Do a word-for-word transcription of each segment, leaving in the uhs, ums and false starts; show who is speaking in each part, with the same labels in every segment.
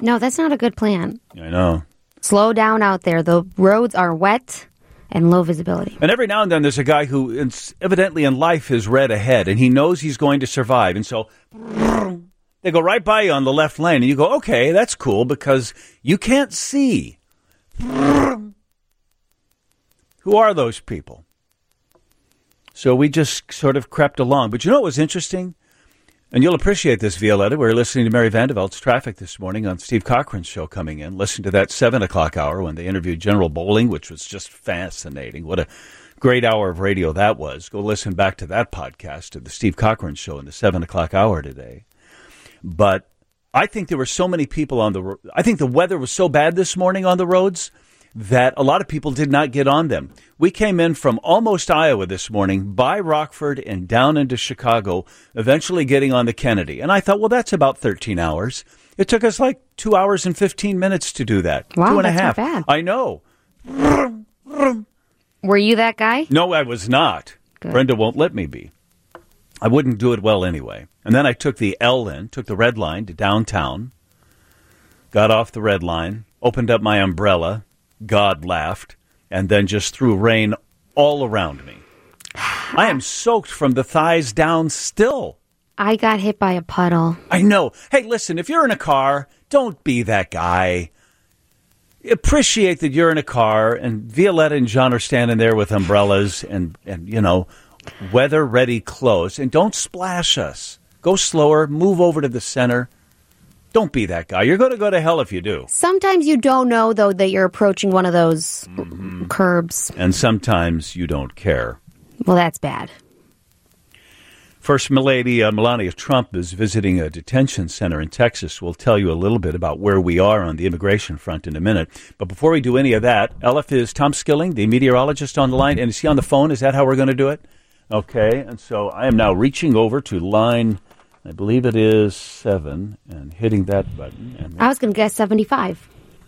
Speaker 1: No, that's not a good plan.
Speaker 2: I know.
Speaker 1: Slow down out there. The roads are wet and low visibility.
Speaker 2: And every now and then there's a guy who is, evidently in life has read ahead, and he knows he's going to survive. And so they go right by you on the left lane, and you go, okay, that's cool, because you can't see. Who are those people? So we just sort of crept along. But you know what was interesting? And you'll appreciate this, Violetta. We were listening to Mary Vandervelt's Traffic this morning on Steve Cochran's show coming in. Listen to that seven o'clock hour when they interviewed General Bowling, which was just fascinating. What a great hour of radio that was. Go listen back to that podcast of the Steve Cochran show in the seven o'clock hour today. But I think there were so many people on the road. I think the weather was so bad this morning on the roads that a lot of people did not get on them. We came in from almost Iowa this morning, by Rockford and down into Chicago, eventually getting on the Kennedy. And I thought, well, that's about thirteen hours. It took us like two hours and fifteen minutes to do that.
Speaker 1: Wow,
Speaker 2: two and
Speaker 1: that's
Speaker 2: a half.
Speaker 1: not bad.
Speaker 2: I know.
Speaker 1: Were you that guy?
Speaker 2: No, I was not.
Speaker 1: Good.
Speaker 2: Brenda won't let me be. I wouldn't do it well anyway. And then I took the L in, took the red line to downtown, got off the red line, opened up my umbrella, God laughed, and then just threw rain all around me. I am soaked from the thighs down still.
Speaker 1: I got hit by a puddle.
Speaker 2: I know. Hey, listen, if you're in a car, don't be that guy. Appreciate that you're in a car, and Violetta and John are standing there with umbrellas and, and you know, weather-ready clothes. And don't splash us. Go slower. Move over to the center. Don't be that guy. You're going to go to hell if you do.
Speaker 1: Sometimes you don't know, though, that you're approaching one of those
Speaker 2: mm-hmm.
Speaker 1: curbs.
Speaker 2: And sometimes you don't care.
Speaker 1: Well, that's bad.
Speaker 2: First Lady uh, Melania Trump is visiting a detention center in Texas. We'll tell you a little bit about where we are on the immigration front in a minute. But before we do any of that, Elif, is Tom Skilling, the meteorologist, on the line? And is he on the phone? Is that how we're going to do it? Okay. And so I am now reaching over to line... I believe it is seven, and hitting that button. And
Speaker 1: I was going to guess seventy-five.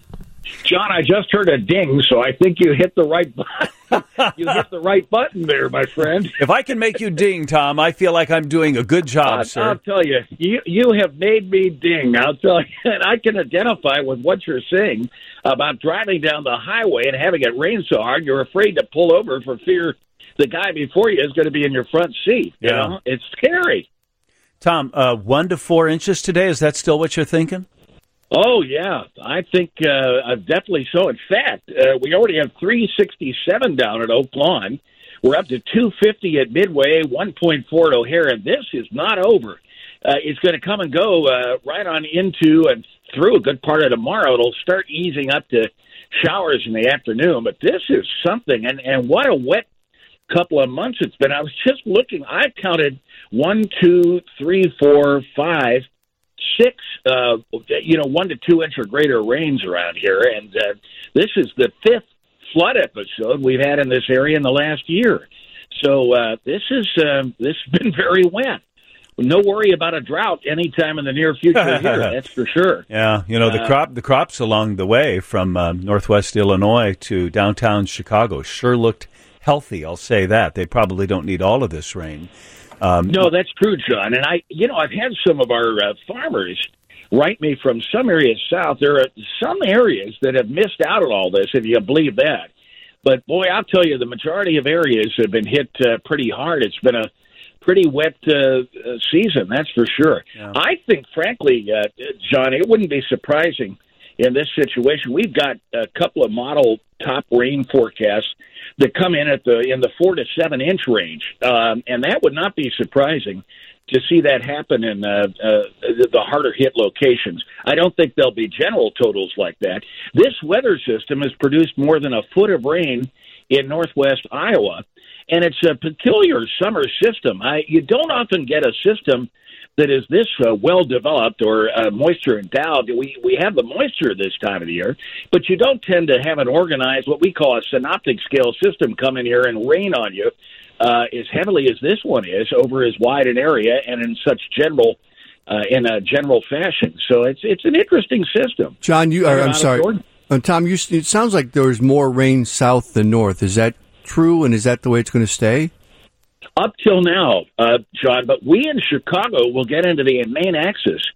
Speaker 3: John, I just heard a ding, so I think you hit the right button. You hit the right button there, my friend.
Speaker 2: If I can make you ding, Tom, I feel like I'm doing a good job,
Speaker 3: uh,
Speaker 2: sir.
Speaker 3: I'll tell you, you, you have made me ding. I'll tell you, and I can identify with what you're saying about driving down the highway and having it rain so hard, you're afraid to pull over for fear the guy before you is going to be in your front seat. You
Speaker 2: Yeah.
Speaker 3: know? It's scary.
Speaker 2: Tom, uh, one to four inches today, is that still what you're thinking?
Speaker 3: Oh, yeah. I think uh, definitely so. In fact, uh, we already have three sixty-seven down at Oak Lawn. We're up to two fifty at Midway, one point four at O'Hare, and this is not over. Uh, it's going to come and go uh, right on into and through a good part of tomorrow. It'll start easing up to showers in the afternoon, but this is something, and, and what a wet couple of months it's been. I was just looking. I've counted one, two, three, four, five, six, uh, you know, one to two inch or greater rains around here. And uh, this is the fifth flood episode we've had in this area in the last year. So uh, this is uh, this has been very wet. No worry about a drought anytime in the near future here, that's for sure.
Speaker 2: Yeah, you know, the
Speaker 3: uh,
Speaker 2: crop the crops along the way from uh, northwest Illinois to downtown Chicago sure looked healthy, I'll say that. They probably don't need all of this rain. Um,
Speaker 3: no, that's true, John. And I, you know, I've had some of our uh, farmers write me from some areas south. There are some areas that have missed out on all this, if you believe that. But, boy, I'll tell you, the majority of areas have been hit uh, pretty hard. It's been a pretty wet uh, season, that's for sure.
Speaker 2: Yeah.
Speaker 3: I think, frankly, uh, John, it wouldn't be surprising in this situation. We've got a couple of model top rain forecasts that come in at the in the four to seven inch range, um, and that would not be surprising to see that happen in uh, uh, the harder hit locations. I don't think there'll be general totals like that. This weather system has produced more than a foot of rain in northwest Iowa, and it's a peculiar summer system. I, you don't often get a system that is this uh, well-developed or uh, moisture endowed. We we have the moisture this time of the year, but you don't tend to have an organized, what we call a synoptic scale system come in here and rain on you uh, as heavily as this one is over as wide an area and in such general uh, in a general fashion. So it's it's an interesting system.
Speaker 4: John, you are, I'm sorry. Uh, Tom, you, it sounds like there was more rain south than north. Is that true, and is that the way it's going to stay?
Speaker 3: Up till now, uh, John, but we in Chicago will get into the main axis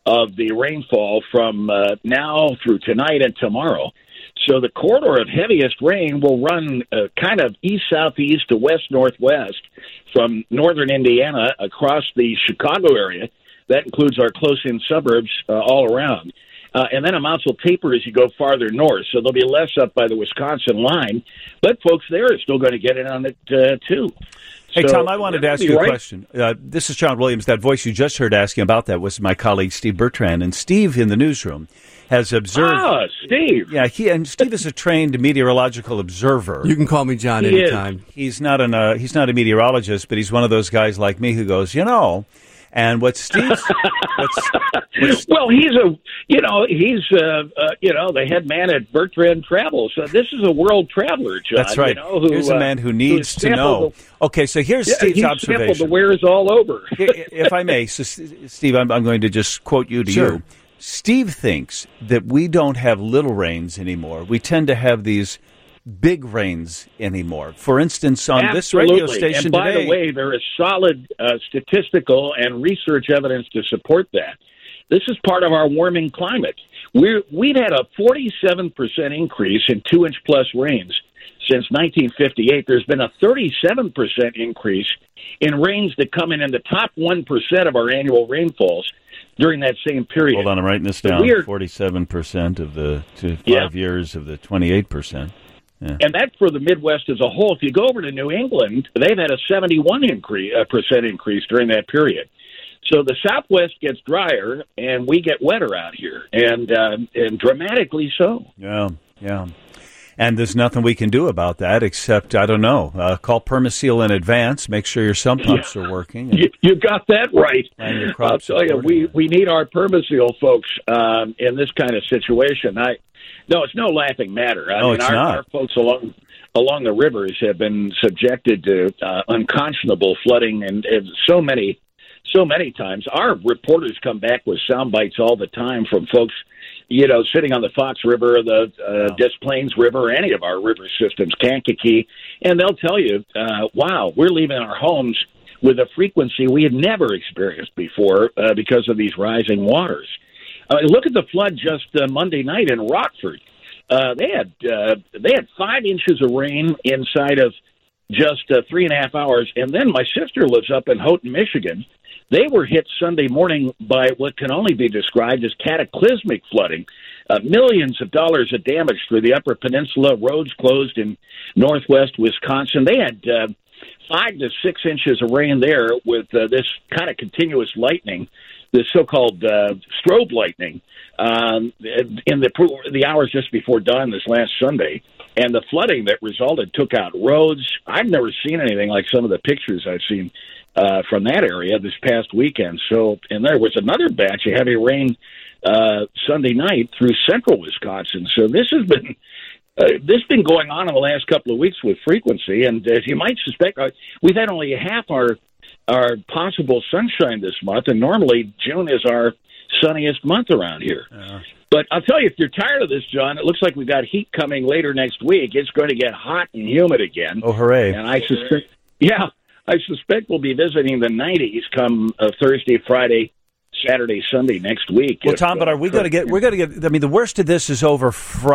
Speaker 3: of the rainfall from uh, now through tonight and tomorrow. So the corridor of heaviest rain will run uh, kind of east-southeast to west-northwest from northern Indiana across the Chicago area. That includes our close-in suburbs uh, all around. Uh, and then amounts will taper as you go farther north, so there'll be less up by the Wisconsin line. But folks there are still going to get in on it, uh, too.
Speaker 2: Hey,
Speaker 3: So,
Speaker 2: Tom, I wanted to ask you a
Speaker 3: right.
Speaker 2: question. Uh, this is John Williams. That voice you just heard asking about that was my colleague Steve Bertrand. And Steve in the newsroom has observed.
Speaker 3: Ah, Steve.
Speaker 2: Yeah, he and Steve is a trained meteorological observer.
Speaker 4: You can call me John
Speaker 3: He
Speaker 4: anytime.
Speaker 2: He's not an uh, he's not a meteorologist, but he's one of those guys like me who goes, you know. And what Steve's, what's, what's
Speaker 3: Well, he's a, you know, he's, uh, uh, you know, the head man at Bertrand Travel. So this is a world traveler, John.
Speaker 2: That's right.
Speaker 3: You know, who,
Speaker 2: Here's a man who
Speaker 3: uh,
Speaker 2: needs
Speaker 3: who's
Speaker 2: to know.
Speaker 3: sampled
Speaker 2: Okay, so here's
Speaker 3: the, yeah,
Speaker 2: Steve's
Speaker 3: he's
Speaker 2: observation.
Speaker 3: sampled the wares all over.
Speaker 2: If I may, so Steve, I'm, I'm going to just quote you to
Speaker 4: Sure.
Speaker 2: you. Steve thinks that we don't have little rains anymore. We tend to have these big rains anymore. For instance, on this radio
Speaker 3: Absolutely.
Speaker 2: station
Speaker 3: and by
Speaker 2: today.
Speaker 3: the way, there is solid uh, statistical and research evidence to support that. This is part of our warming climate. We're, we've had a forty-seven percent increase in two-inch plus rains since nineteen fifty-eight. There's been a thirty-seven percent increase in rains that come in in the top one percent of our annual rainfalls during that same period.
Speaker 2: Hold on, I'm writing this
Speaker 3: So
Speaker 2: down.
Speaker 3: we're-
Speaker 2: forty-seven percent of the to five
Speaker 3: Yeah.
Speaker 2: years of the twenty-eight percent. Yeah.
Speaker 3: And that's for the Midwest as a whole. If you go over to New England, they've had a seventy-one increase, uh, percent increase during that period. So the Southwest gets drier, and we get wetter out here, and uh, and dramatically so.
Speaker 2: Yeah, yeah. And there's nothing we can do about that except, I don't know, uh, call Permaseal in advance, make sure your sump pumps are working. And
Speaker 3: You, you got that right.
Speaker 2: And your crops
Speaker 3: I'll tell you, we,
Speaker 2: accordingly.
Speaker 3: we need our Permaseal folks um, in this kind of situation. I no, it's no laughing matter. I
Speaker 2: No,
Speaker 3: mean,
Speaker 2: it's
Speaker 3: our,
Speaker 2: not.
Speaker 3: our folks along along the rivers have been subjected to uh, unconscionable flooding, and, and so many, so many times. Our reporters come back with sound bites all the time from folks, you know, sitting on the Fox River, or the uh, Des Plaines River, or any of our river systems, Kankakee, and they'll tell you, uh, wow, we're leaving our homes with a frequency we had never experienced before uh, because of these rising waters. Uh, look at the flood just uh, Monday night in Rockford. Uh, they had uh, they had five inches of rain inside of just uh, three and a half hours, and then my sister lives up in Houghton, Michigan. They were hit Sunday morning by what can only be described as cataclysmic flooding. Uh, millions of dollars of damage through the Upper Peninsula, roads closed in northwest Wisconsin. They had uh, five to six inches of rain there with uh, this kind of continuous lightning, this so-called uh, strobe lightning, um, in the the hours just before dawn this last Sunday. And the flooding that resulted took out roads. I've never seen anything like some of the pictures I've seen uh, from that area this past weekend. So, and there was another batch of heavy rain uh, Sunday night through central Wisconsin. So this has been uh, this has been going on in the last couple of weeks with frequency. And as you might suspect, uh, we've had only half our our possible sunshine this month, and normally June is our sunniest month around here.
Speaker 2: Uh,
Speaker 3: But I'll tell you, if you're tired of this, John, it looks like we've got heat coming later next week. It's going to get hot and humid again.
Speaker 2: oh, hooray.
Speaker 3: And I suspect, yeah, I suspect we'll be visiting the nineties come uh, Thursday, Friday, Saturday, Sunday next week.
Speaker 2: Well,
Speaker 3: If,
Speaker 2: Tom, but
Speaker 3: uh,
Speaker 2: are we going to get, we're going to get, I mean, the worst of this is over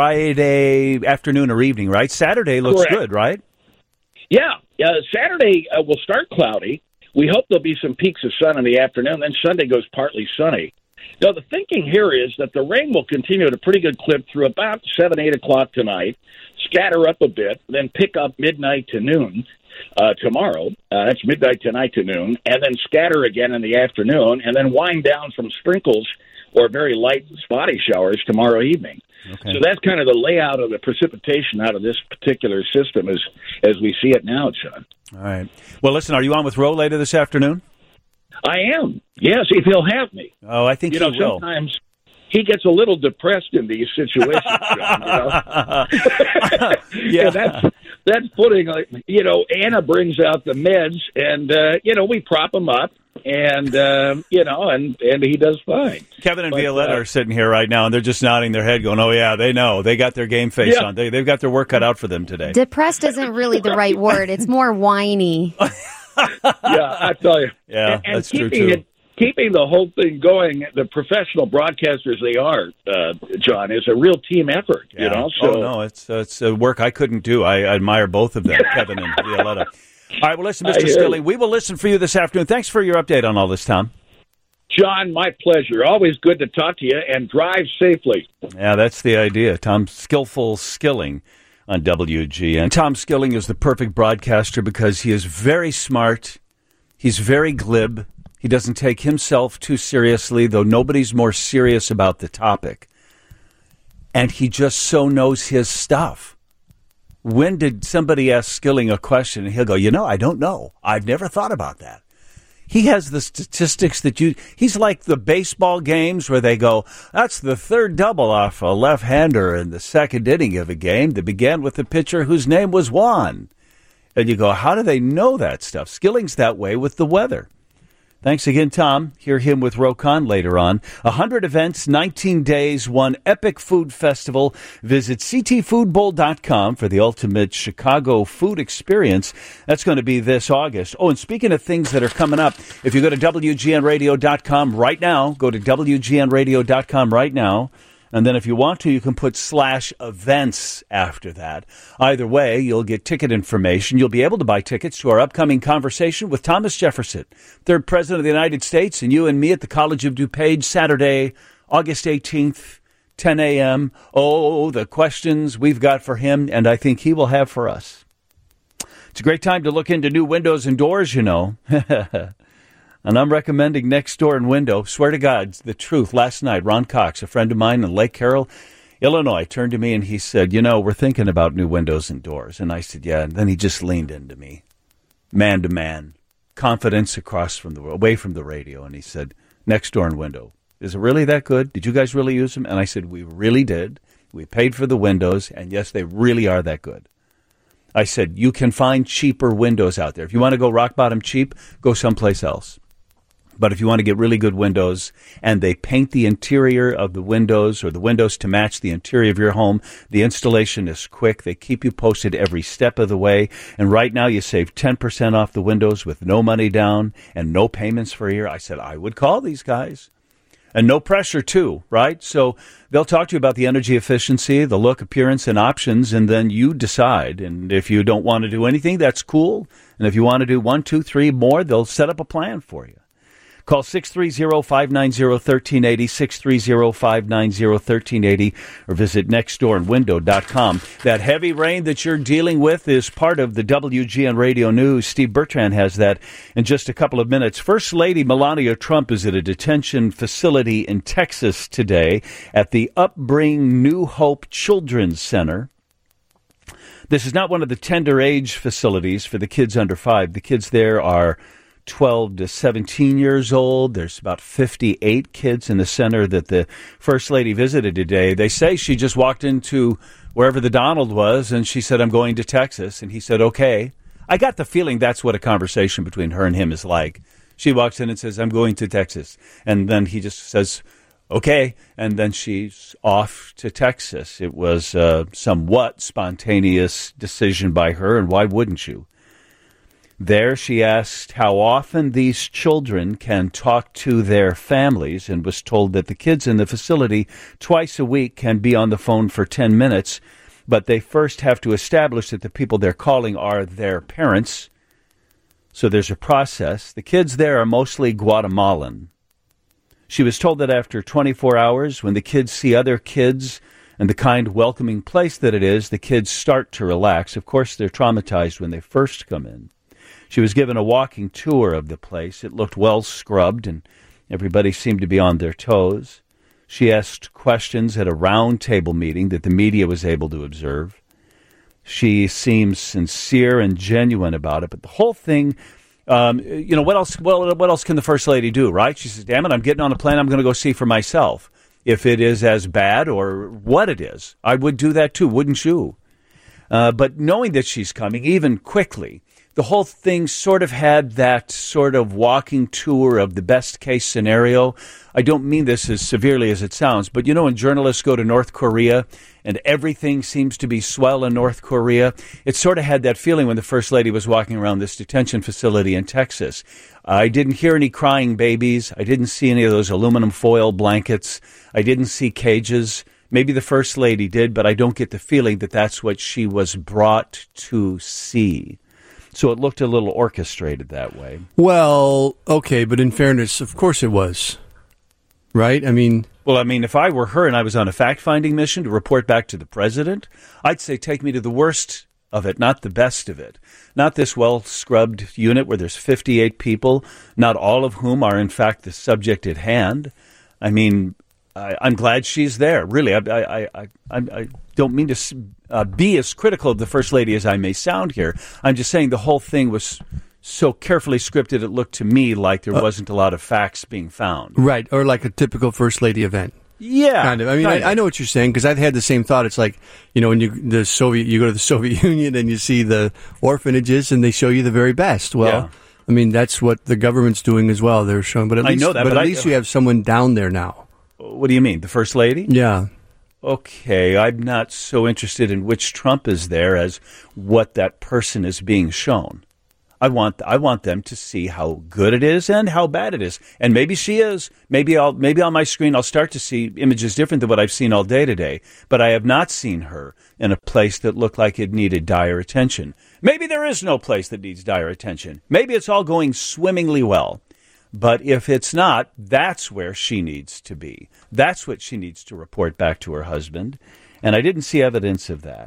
Speaker 2: Friday afternoon or evening, right? Saturday looks
Speaker 3: Correct.
Speaker 2: good, right?
Speaker 3: Yeah, uh, Saturday uh, will start cloudy. We hope there'll be some peaks of sun in the afternoon. Then Sunday goes partly sunny. Now, the thinking here is that the rain will continue at a pretty good clip through about seven, eight o'clock tonight, scatter up a bit, then pick up midnight to noon uh, tomorrow. Uh, that's midnight tonight to noon, and then scatter again in the afternoon, and then wind down from sprinkles or very light spotty showers tomorrow evening.
Speaker 2: Okay.
Speaker 3: So that's kind of the layout of the precipitation out of this particular system as, as we see it now, John.
Speaker 2: All right. Well, listen, are you on with Roe later this afternoon?
Speaker 3: I am. Yes, if he'll have me.
Speaker 2: Oh, I think
Speaker 3: You
Speaker 2: he
Speaker 3: know,
Speaker 2: will.
Speaker 3: sometimes he gets a little depressed in these situations, John, you know?
Speaker 2: Yeah.
Speaker 3: And that's, that's putting, like, you know, Anna brings out the meds, and, uh, you know, we prop him up, and, um, you know, and, and he does fine.
Speaker 2: Kevin and
Speaker 3: But,
Speaker 2: Violetta
Speaker 3: uh,
Speaker 2: are sitting here right now, and they're just nodding their head going, oh, yeah, they know. They got their game face
Speaker 3: Yeah.
Speaker 2: on. They, they've got their work cut out for them today.
Speaker 1: Depressed isn't really the right word. It's more whiny.
Speaker 3: Yeah, I tell you.
Speaker 2: Yeah,
Speaker 3: and, and
Speaker 2: that's true,
Speaker 3: keeping
Speaker 2: too.
Speaker 3: It, keeping the whole thing going, the professional broadcasters they are, uh, John, is a real team effort.
Speaker 2: Yeah.
Speaker 3: You know, so
Speaker 2: oh no, it's uh, it's uh, work I couldn't do. I, I admire both of them, Kevin and Violetta. All right, well, listen, Mister Skilling, we will listen for you this afternoon. Thanks for your update on all this, Tom.
Speaker 3: John, my pleasure. Always good to talk to you, and drive safely.
Speaker 2: Yeah, that's the idea. Tom Skillful Skilling on W G N. Tom Skilling is the perfect broadcaster because he is very smart. He's very glib. He doesn't take himself too seriously, though nobody's more serious about the topic. And he just so knows his stuff. When did somebody ask Skilling a question and he'll go, you know, I don't know. I've never thought about that. He has the statistics that you, he's like the baseball games where they go, that's the third double off a left-hander in the second inning of a game that began with a pitcher whose name was Juan. And you go, how do they know that stuff? Skilling's that way with the weather. Thanks again, Tom. Hear him with Rokon later on. one hundred events, nineteen days, one epic food festival. Visit c t food bowl dot com for the ultimate Chicago food experience. That's going to be this August. Oh, and speaking of things that are coming up, if you go to w g n radio dot com right now, go to w g n radio dot com right now. And then if you want to, you can put slash events after that. Either way, you'll get ticket information. You'll be able to buy tickets to our upcoming conversation with Thomas Jefferson, third President of the United States, and you and me at the College of DuPage, Saturday, August eighteenth, ten a.m. Oh, the questions we've got for him, and I think he will have for us. It's a great time to look into new windows and doors, you know. And I'm recommending Next Door and Window. Swear to God, the truth. Last night, Ron Cox, a friend of mine in Lake Carroll, Illinois, turned to me and he said, you know, we're thinking about new windows and doors. And I said, yeah. And then he just leaned into me, man to man, confidence across from the away from the radio. And he said, Next Door and Window. Is it really that good? Did you guys really use them? And I said, we really did. We paid for the windows. And yes, they really are that good. I said, you can find cheaper windows out there. If you want to go rock bottom cheap, go someplace else. But if you want to get really good windows and they paint the interior of the windows or the windows to match the interior of your home, the installation is quick. They keep you posted every step of the way. And right now you save ten percent off the windows with no money down and no payments for a year. I said, I would call these guys. And no pressure, too, right? So they'll talk to you about the energy efficiency, the look, appearance, and options, and then you decide. And if you don't want to do anything, that's cool. And if you want to do one, two, three more, they'll set up a plan for you. Call six three zero, five nine zero, one three eight zero, six three zero, five nine zero, one three eight zero, or visit next door and window dot com. That heavy rain that you're dealing with is part of the W G N Radio News. Steve Bertrand has that in just a couple of minutes. First Lady Melania Trump is at a detention facility in Texas today at the Upbring New Hope Children's Center. This is not one of the tender age facilities for the kids under five. The kids there are twelve to seventeen years old. There's about fifty-eight kids in the center that the First Lady visited today. They say she just walked into wherever the Donald was, and she said, I'm going to Texas. And he said, okay. I got the feeling that's what a conversation between her and him is like. She walks in and says, I'm going to Texas. And then he just says, okay. And then she's off to Texas. It was a somewhat spontaneous decision by her, and why wouldn't you? There, she asked how often these children can talk to their families and was told that the kids in the facility twice a week can be on the phone for ten minutes, but they first have to establish that the people they're calling are their parents. So there's a process. The kids there are mostly Guatemalan. She was told that after twenty-four hours, when the kids see other kids and the kind, welcoming place that it is, the kids start to relax. Of course, they're traumatized when they first come in. She was given a walking tour of the place. It looked well scrubbed, and everybody seemed to be on their toes. She asked questions at a round table meeting that the media was able to observe. She seems sincere and genuine about it, but the whole thing, um, you know, what else? Well, what else can the First Lady do, right? She says, damn it, I'm getting on a plane. I'm going to go see for myself. If it is as bad or what it is, I would do that too, wouldn't you? Uh, but knowing that she's coming, even quickly, the whole thing sort of had that sort of walking tour of the best case scenario. I don't mean this as severely as it sounds, but you know when journalists go to North Korea and everything seems to be swell in North Korea, it sort of had that feeling when the First Lady was walking around this detention facility in Texas. I didn't hear any crying babies. I didn't see any of those aluminum foil blankets. I didn't see cages. Maybe the First Lady did, but I don't get the feeling that that's what she was brought to see. So it looked a little orchestrated that way.
Speaker 4: Well, okay, but in fairness, of course it was. Right? I mean...
Speaker 2: Well, I mean, if I were her and I was on a fact-finding mission to report back to the president, I'd say take me to the worst of it, not the best of it. Not this well-scrubbed unit where there's fifty-eight people, not all of whom are, in fact, the subject at hand. I mean... I, I'm glad she's there. Really, I, I, I, I, I don't mean to uh, be as critical of the First Lady as I may sound here. I'm just saying the whole thing was so carefully scripted, it looked to me like there uh, wasn't a lot of facts being found.
Speaker 4: Right, or like a typical First Lady event.
Speaker 2: Yeah.
Speaker 4: Kind of. I mean, I, I know what you're saying, because I've had the same thought. It's like, you know, when you the Soviet, you go to the Soviet Union and you see the orphanages and they show you the very best. Well, yeah. I mean, that's what the government's doing as well. They're showing, but at least,
Speaker 2: I know that,
Speaker 4: but,
Speaker 2: but
Speaker 4: at
Speaker 2: I,
Speaker 4: least you have someone down there now.
Speaker 2: What do you mean, the First Lady?
Speaker 4: Yeah.
Speaker 2: Okay, I'm not so interested in which Trump is there as what that person is being shown. I want I want them to see how good it is and how bad it is. And maybe she is. Maybe I'll maybe on my screen I'll start to see images different than what I've seen all day today. But I have not seen her in a place that looked like it needed dire attention. Maybe there is no place that needs dire attention. Maybe it's all going swimmingly well. But if it's not, that's where she needs to be. That's what she needs to report back to her husband. And I didn't see evidence of that.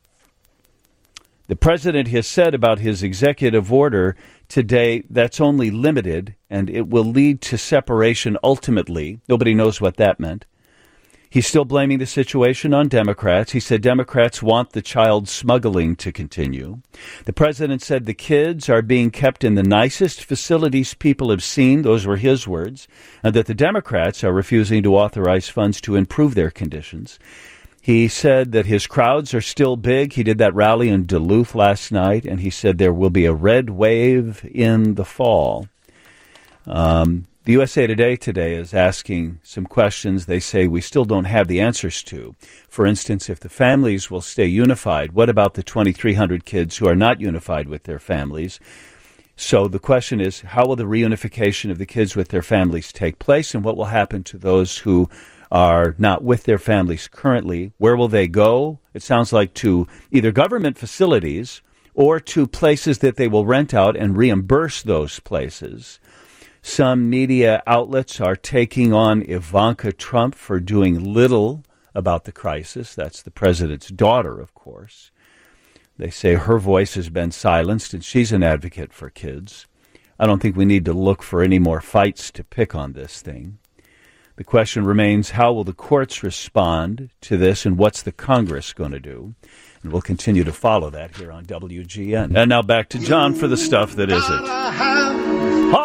Speaker 2: The president has said about his executive order today that's only limited and it will lead to separation ultimately. Nobody knows what that meant. He's still blaming the situation on Democrats. He said Democrats want the child smuggling to continue. The president said the kids are being kept in the nicest facilities people have seen. Those were his words. And that the Democrats are refusing to authorize funds to improve their conditions. He said that his crowds are still big. He did that rally in Duluth last night, and he said there will be a red wave in the fall. Um... The U S A Today today is asking some questions they say we still don't have the answers to. For instance, if the families will stay unified, what about the twenty-three hundred kids who are not unified with their families? So the question is, how will the reunification of the kids with their families take place, and what will happen to those who are not with their families currently? Where will they go? It sounds like to either government facilities or to places that they will rent out and reimburse those places. Some media outlets are taking on Ivanka Trump for doing little about the crisis. That's the president's daughter, of course. They say her voice has been silenced, and she's an advocate for kids. I don't think we need to look for any more fights to pick on this thing. The question remains, how will the courts respond to this, and what's the Congress going to do? And we'll continue to follow that here on W G N. And now back to John for the stuff that isn't.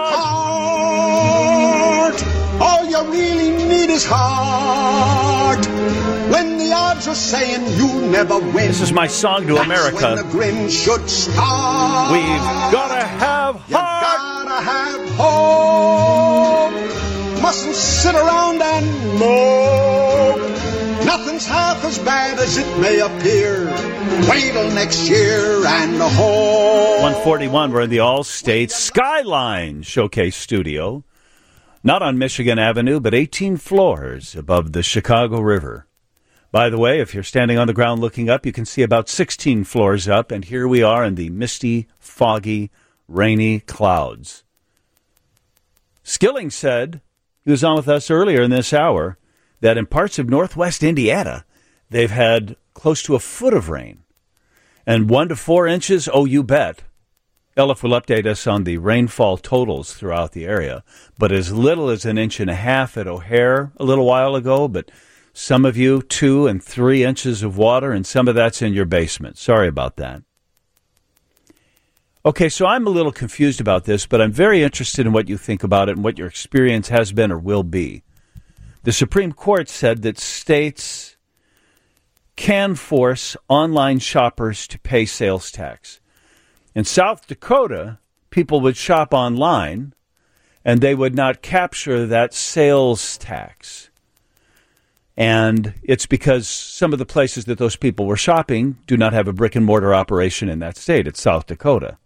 Speaker 5: All you really need is heart. When the odds are saying you never win.
Speaker 2: This is my song to
Speaker 5: that's
Speaker 2: America.
Speaker 5: When the grin should start.
Speaker 2: We've gotta have heart.
Speaker 5: You gotta have hope. Mustn't sit around and mope. Nothing's half as bad as it may appear. Wait till next year and hope.
Speaker 2: one forty-one, we're in the All-State Skyline Showcase Studio. Not on Michigan Avenue, but eighteen floors above the Chicago River. By the way, if you're standing on the ground looking up, you can see about sixteen floors up, and here we are in the misty, foggy, rainy clouds. Skilling said, he was on with us earlier in this hour, that in parts of northwest Indiana, they've had close to a foot of rain. And one to four inches, oh, you bet. Elif will update us on the rainfall totals throughout the area, but as little as an inch and a half at O'Hare a little while ago, but some of you two and three inches of water, and some of that's in your basement. Sorry about that. Okay, so I'm a little confused about this, but I'm very interested in what you think about it and what your experience has been or will be. The Supreme Court said that states can force online shoppers to pay sales tax. In South Dakota, people would shop online, and they would not capture that sales tax. And it's because some of the places that those people were shopping do not have a brick-and-mortar operation in that state. It's South Dakota.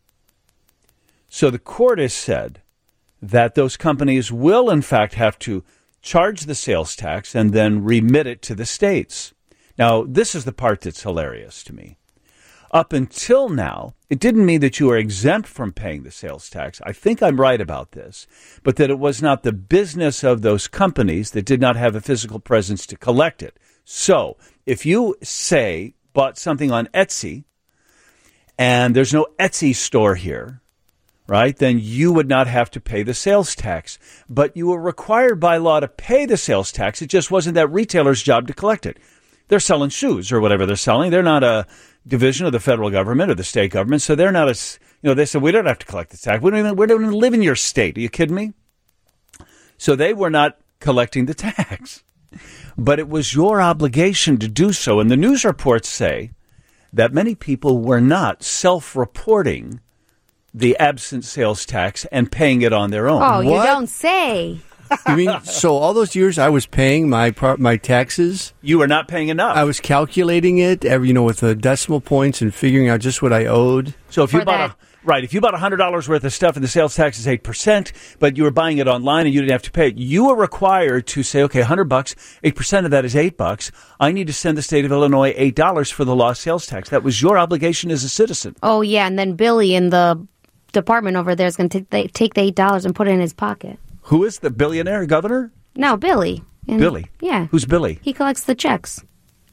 Speaker 2: So the court has said that those companies will, in fact, have to charge the sales tax and then remit it to the states. Now, this is the part that's hilarious to me. Up until now, it didn't mean that you were exempt from paying the sales tax. I think I'm right about this, but that it was not the business of those companies that did not have a physical presence to collect it. So if you, say, bought something on Etsy and there's no Etsy store here, right, then you would not have to pay the sales tax. But you were required by law to pay the sales tax. It just wasn't that retailer's job to collect it. They're selling shoes or whatever they're selling. They're not a division of the federal government or the state government, so they're not a, you know, they said, we don't have to collect the tax. We don't even, we don't even live in your state. Are you kidding me? So they were not collecting the tax. But it was your obligation to do so. And the news reports say that many people were not self-reporting the absent sales tax and paying it on their own.
Speaker 1: Oh,
Speaker 4: What?
Speaker 1: you don't say.
Speaker 4: You mean, so all those years I was paying my par- my taxes?
Speaker 2: You were not paying enough.
Speaker 4: I was calculating it, every, you know, with the decimal points and figuring out just what I owed.
Speaker 2: So if you
Speaker 1: For
Speaker 2: bought
Speaker 1: that.
Speaker 2: a right, if you bought one hundred dollars worth of stuff and the sales tax is eight percent, but you were buying it online and you didn't have to pay it, you were required to say, okay, one hundred bucks, eight percent of that is eight bucks. I need to send the state of Illinois eight dollars for the lost sales tax. That was your obligation as a citizen.
Speaker 1: Oh, yeah, and then Billy in the department over there is going to take take the eight dollars and put it in his pocket.
Speaker 2: Who is the billionaire governor?
Speaker 1: No, Billy. And-
Speaker 2: Billy.
Speaker 1: Yeah.
Speaker 2: Who's Billy?
Speaker 1: He collects the checks.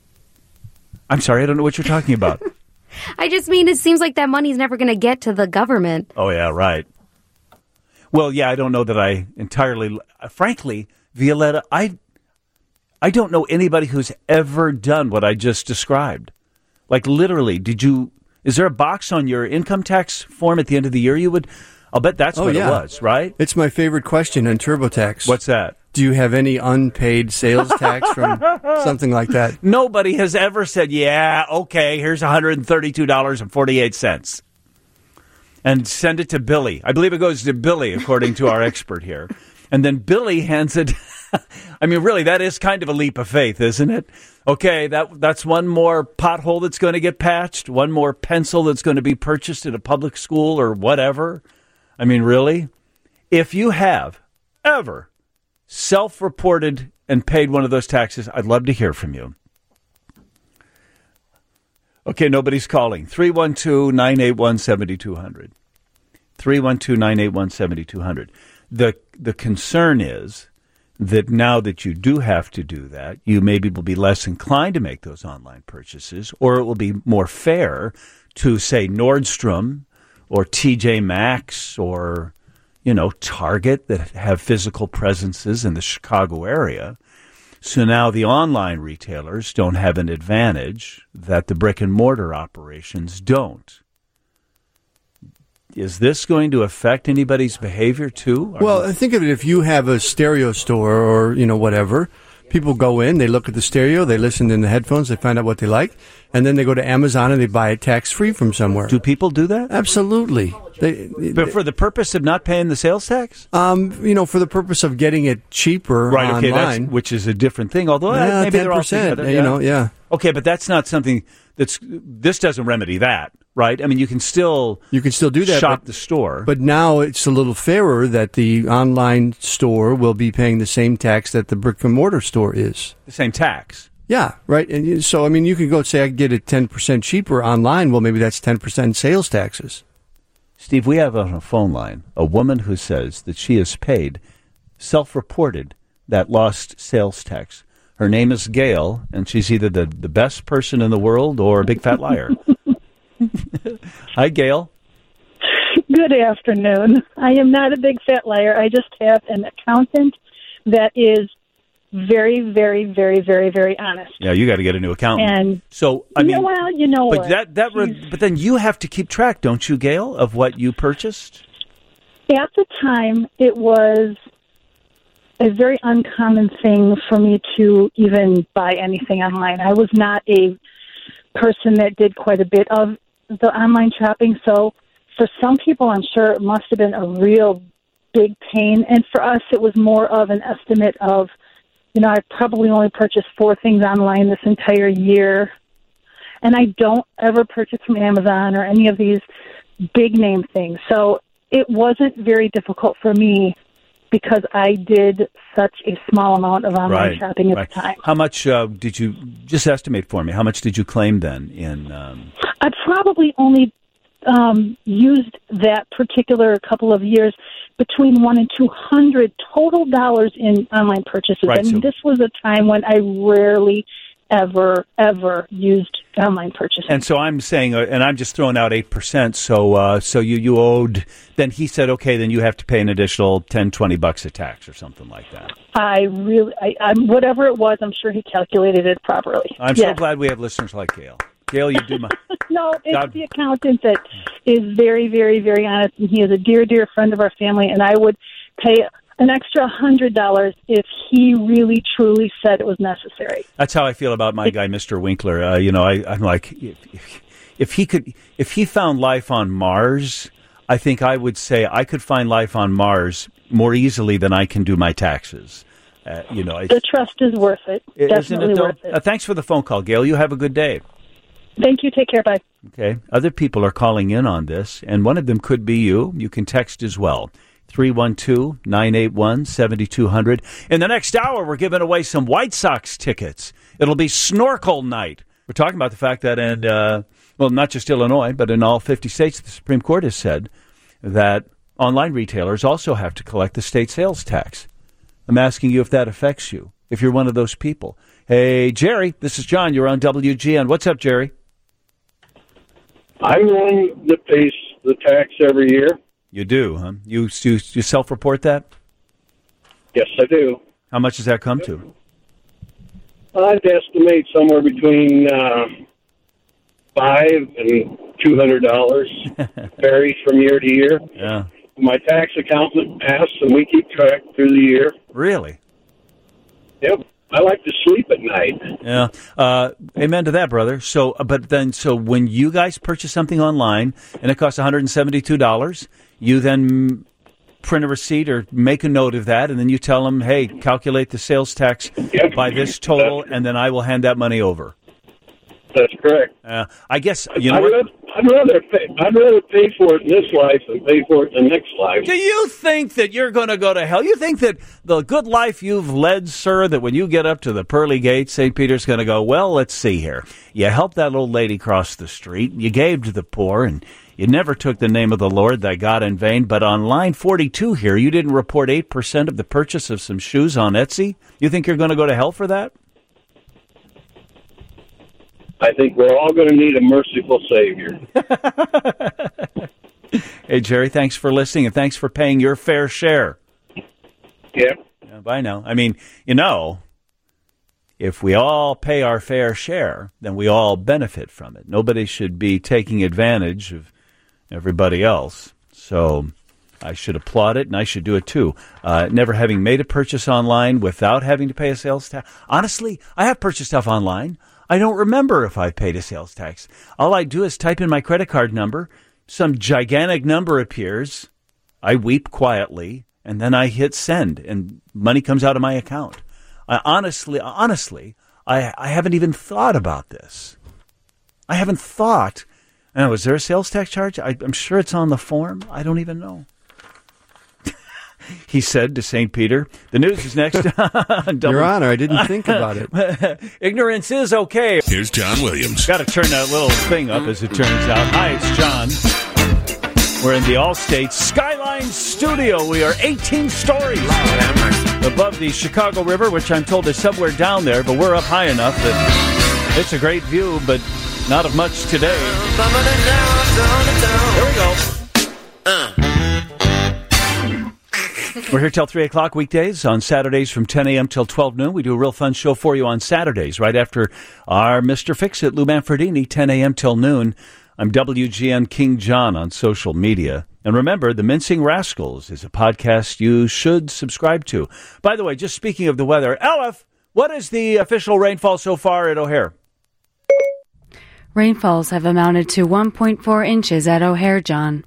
Speaker 2: I'm sorry, I don't know what you're talking about.
Speaker 1: I just mean it seems like that money's never going to get to the government.
Speaker 2: Oh, yeah, right. Well, yeah, I don't know that I entirely, frankly, Violetta, I, I don't know anybody who's ever done what I just described. Like, literally, did you, is there a box on your income tax form at the end of the year you would, I'll bet that's
Speaker 4: Oh,
Speaker 2: what
Speaker 4: yeah.
Speaker 2: it was, right?
Speaker 4: It's my favorite question on TurboTax.
Speaker 2: What's that?
Speaker 4: Do you have any unpaid sales tax from something like that?
Speaker 2: Nobody has ever said, yeah, okay, here's one hundred thirty-two dollars and forty-eight cents. And send it to Billy. I believe it goes to Billy, according to our expert here. And then Billy hands it. I mean, really, that is kind of a leap of faith, isn't it? Okay, that that's one more pothole that's going to get patched, one more pencil that's going to be purchased at a public school or whatever. I mean, really? If you have ever self-reported and paid one of those taxes, I'd love to hear from you. Okay, nobody's calling. three one two, nine eight one, seven two zero zero. three one two, nine eight one, seven two zero zero. The the concern is that now that you do have to do that, you maybe will be less inclined to make those online purchases, or it will be more fair to, say, Nordstrom or T J Maxx or, you know, Target that have physical presences in the Chicago area. So now the online retailers don't have an advantage that the brick and mortar operations don't. Is this going to affect anybody's behavior too? Are
Speaker 4: Well,
Speaker 2: you-
Speaker 4: think of it, if you have a stereo store or, you know, whatever, people go in, they look at the stereo, they listen in the headphones, they find out what they like, and then they go to Amazon and they buy it tax-free from somewhere.
Speaker 2: do people do that?
Speaker 4: Absolutely. They,
Speaker 2: But for the purpose of not paying the sales tax?
Speaker 4: um, you know, for the purpose of getting it cheaper
Speaker 2: Right, okay, that's,
Speaker 4: online.
Speaker 2: which is a different thing, although uh,
Speaker 4: Yeah,
Speaker 2: maybe they're all
Speaker 4: ten percent,
Speaker 2: together.
Speaker 4: you know, yeah.
Speaker 2: Okay, but that's not something that's, this doesn't remedy that, right? I mean, you can still
Speaker 4: You can still do that,
Speaker 2: shop
Speaker 4: but,
Speaker 2: the store.
Speaker 4: but now it's a little fairer that the online store will be paying the same tax that the brick and mortar store is.
Speaker 2: the same tax.
Speaker 4: Yeah, right. And you- so, I mean, you could go say I can get it ten percent cheaper online. Well, maybe that's ten percent sales taxes.
Speaker 2: Steve, we have on a phone line a woman who says that she has paid, self-reported, that lost sales tax. Her name is Gail, and she's either the, the best person in the world or a big fat liar. Hi, Gail.
Speaker 6: Good afternoon. I am not a big fat liar. I just have an accountant that is very, very, very, very, very honest.
Speaker 2: Yeah, you got to get a new accountant.
Speaker 6: And
Speaker 2: so, I
Speaker 6: you
Speaker 2: mean,
Speaker 6: know, well, you know
Speaker 2: but
Speaker 6: what?
Speaker 2: that that re- but then you have to keep track, don't you, Gail, of what you purchased?
Speaker 6: At the time, it was a very uncommon thing for me to even buy anything online. I was not a person that did quite a bit of the online shopping. So for some people, I'm sure it must have been a real big pain. And for us, it was more of an estimate of, you know, I probably only purchased four things online this entire year. And I don't ever purchase from Amazon or any of these big name things. So it wasn't very difficult for me because I did such a small amount of online
Speaker 2: right,
Speaker 6: shopping at
Speaker 2: right.
Speaker 6: the time.
Speaker 2: How much uh, did you, just estimate for me, how much did you claim then in... Um...
Speaker 6: I probably only um, used that particular couple of years between one and two hundred total dollars in online purchases.
Speaker 2: Right,
Speaker 6: and
Speaker 2: so...
Speaker 6: this was a time when I rarely, ever, ever used online purchases.
Speaker 2: And so I'm saying, uh, and I'm just throwing out eight percent, so uh, so you, you owed, then he said, okay, then you have to pay an additional ten, twenty bucks a tax or something like that.
Speaker 6: I really, I, I'm, whatever it was, I'm sure he calculated it properly.
Speaker 2: I'm
Speaker 6: yes.
Speaker 2: so glad we have listeners like Gail. Gail, you do my...
Speaker 6: No, it's
Speaker 2: God.
Speaker 6: the accountant that is very, very, very honest, and he is a dear, dear friend of our family, and I would pay an extra one hundred dollars if he really, truly said it was necessary.
Speaker 2: That's how I feel about my guy, Mister Winkler. Uh, you know, I, I'm like, if, if he could, if he found life on Mars, I think I would say I could find life on Mars more easily than I can do my taxes. Uh, you know,
Speaker 6: the trust is worth it. Definitely
Speaker 2: it,
Speaker 6: worth it.
Speaker 2: Uh, thanks for the phone call, Gail. You have a good day.
Speaker 6: Thank you. Take care. Bye.
Speaker 2: Okay. Other people are calling in on this, and one of them could be you. You can text as well. three one two, nine eight one, seven two zero zero. In the next hour, we're giving away some White Sox tickets. It'll be snorkel night. We're talking about the fact that in, uh, well, not just Illinois, but in all fifty states, the Supreme Court has said that online retailers also have to collect the state sales tax. I'm asking you if that affects you, if you're one of those people. Hey, Jerry, this is John. You're on W G N. What's up, Jerry?
Speaker 7: I'm the one that pays the tax every year.
Speaker 2: You do, huh? You, you, you self-report that?
Speaker 7: Yes, I do.
Speaker 2: How much does that come to?
Speaker 7: I'd estimate somewhere between uh, five and two hundred dollars. Varies from year to year.
Speaker 2: Yeah.
Speaker 7: My tax accountant asks, and we keep track through the year.
Speaker 2: Really?
Speaker 7: Yep. I like to sleep at night.
Speaker 2: Yeah. Uh, amen to that, brother. So, but then, so when you guys purchase something online and it costs one hundred seventy-two dollars, you then print a receipt or make a note of that, and then you tell them, hey, calculate the sales tax
Speaker 7: yep.
Speaker 2: by this total, and then I will hand that money over.
Speaker 7: That's correct.
Speaker 2: Uh, I guess, you know
Speaker 7: I'd,
Speaker 2: what?
Speaker 7: rather, I'd, rather pay, I'd rather pay for it in this life than pay for it in the next life.
Speaker 2: Do you think that you're going to go to hell? You think that the good life you've led, sir, that when you get up to the pearly gates, Saint Peter's going to go, well, let's see here. You helped that old lady cross the street. You gave to the poor, and you never took the name of the Lord thy God in vain. But on line forty-two here, you didn't report eight percent of the purchase of some shoes on Etsy. You think you're going to go to hell for that?
Speaker 7: I think we're all going to need a merciful Savior.
Speaker 2: Hey, Jerry, thanks for listening, and thanks for paying your fair share.
Speaker 7: Yeah.
Speaker 2: Yeah, bye now. I mean, you know, if we all pay our fair share, then we all benefit from it. Nobody should be taking advantage of everybody else. So I should applaud it, and I should do it too. Uh, never having made a purchase online without having to pay a sales tax. Honestly, I have purchased stuff online. I don't remember if I paid a sales tax. All I do is type in my credit card number. Some gigantic number appears. I weep quietly, and then I hit send, and money comes out of my account. I honestly, honestly, I, I haven't even thought about this. I haven't thought. Oh, is there a sales tax charge? I, I'm sure it's on the form. I don't even know. He said to Saint Peter. The news is next.
Speaker 4: Your Honor, I didn't think about it.
Speaker 2: Ignorance is okay.
Speaker 8: Here's John Williams.
Speaker 2: Got to turn that little thing up, as it turns out. Hi, it's John. We're in the Allstate Skyline Studio. We are eighteen stories above the Chicago River, which I'm told is somewhere down there, but we're up high enough that it's a great view, but not of much today. Here we go. Uh. We're here till three o'clock weekdays. On Saturdays from ten a.m. till twelve noon. We do a real fun show for you on Saturdays, right after our Mister Fix-It, Lou Manfredini, ten a.m. till noon. I'm W G N King John on social media. And remember, The Mincing Rascals is a podcast you should subscribe to. By the way, just speaking of the weather, Aleph, what is the official rainfall so far at O'Hare?
Speaker 8: Rainfalls have amounted to one point four inches at O'Hare, John.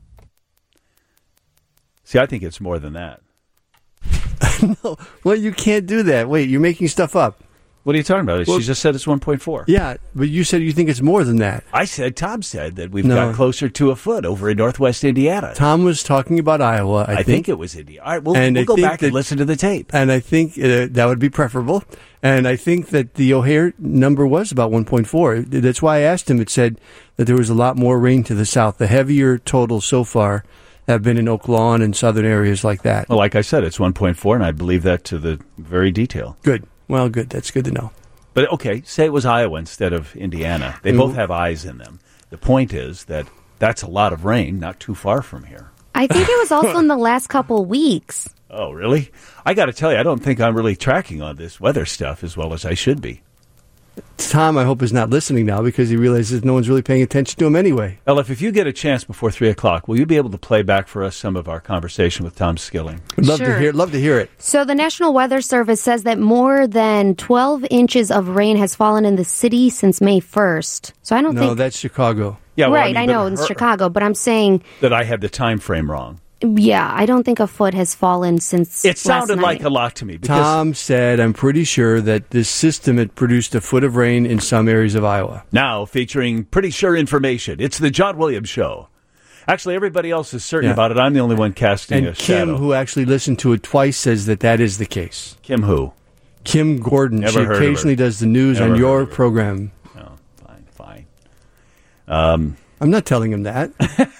Speaker 2: See, I think it's more than that.
Speaker 4: No, well, you can't do that. Wait, you're making stuff up.
Speaker 2: What are you talking about?
Speaker 4: Well,
Speaker 2: she just said it's one point four.
Speaker 4: Yeah, but you said you think it's more than that.
Speaker 2: I said, Tom said that we've
Speaker 4: No.
Speaker 2: got closer to a foot over in northwest Indiana.
Speaker 4: Tom was talking about Iowa, I,
Speaker 2: I
Speaker 4: think.
Speaker 2: think it was Indiana. All right, we'll,
Speaker 4: And
Speaker 2: we'll
Speaker 4: I
Speaker 2: go
Speaker 4: think
Speaker 2: back
Speaker 4: that-
Speaker 2: and listen to the tape.
Speaker 4: And I think uh, that would be preferable. And I think that the O'Hare number was about one point four. That's why I asked him. It said that there was a lot more rain to the south. The heavier totals so far have been in Oak Lawn and southern areas like that.
Speaker 2: Well, like I said, it's one point four, and I believe that to the very detail.
Speaker 4: Good. Well, good. That's good to know.
Speaker 2: But, okay, say it was Iowa instead of Indiana. They
Speaker 4: Mm.
Speaker 2: both have eyes in them. The point is that that's a lot of rain, not too far from here.
Speaker 1: I think it was also in the last couple weeks.
Speaker 2: Oh, really? I got to tell you, I don't think I'm really tracking on this weather stuff as well as I should be.
Speaker 4: Tom, I hope, is not listening now because he realizes no one's really paying attention to him anyway.
Speaker 2: Elif, if you get a chance before three o'clock, will you be able to play back for us some of our conversation with Tom Skilling?
Speaker 4: Would love
Speaker 1: Sure.
Speaker 4: to hear. Love to hear it.
Speaker 1: So the National Weather Service says that more than twelve inches of rain has fallen in the city since May first. So I don't
Speaker 4: No,
Speaker 1: think...
Speaker 4: that's Chicago.
Speaker 2: Yeah, well,
Speaker 1: right,
Speaker 2: I,
Speaker 1: I,
Speaker 2: mean,
Speaker 1: know,
Speaker 2: but
Speaker 1: in
Speaker 2: her-
Speaker 1: Chicago, but I'm saying,
Speaker 2: that I had the time frame wrong.
Speaker 1: yeah, I don't think a foot has fallen since
Speaker 2: It sounded
Speaker 1: last
Speaker 2: like
Speaker 1: night.
Speaker 2: a lot to me. Because
Speaker 4: Tom said, I'm pretty sure that this system had produced a foot of rain in some areas of Iowa.
Speaker 2: now, featuring pretty sure information, it's the John Williams Show. Actually, everybody else is certain
Speaker 4: Yeah.
Speaker 2: about it. I'm the only one casting
Speaker 4: And
Speaker 2: a
Speaker 4: Kim,
Speaker 2: shadow.
Speaker 4: who actually listened to it twice, says that that is the case.
Speaker 2: Kim who?
Speaker 4: Kim Gordon.
Speaker 2: Never
Speaker 4: she
Speaker 2: heard of her.
Speaker 4: occasionally does the news
Speaker 2: Never
Speaker 4: on
Speaker 2: heard
Speaker 4: your
Speaker 2: of her.
Speaker 4: program.
Speaker 2: Oh, fine, fine. Um,
Speaker 4: I'm not telling him that.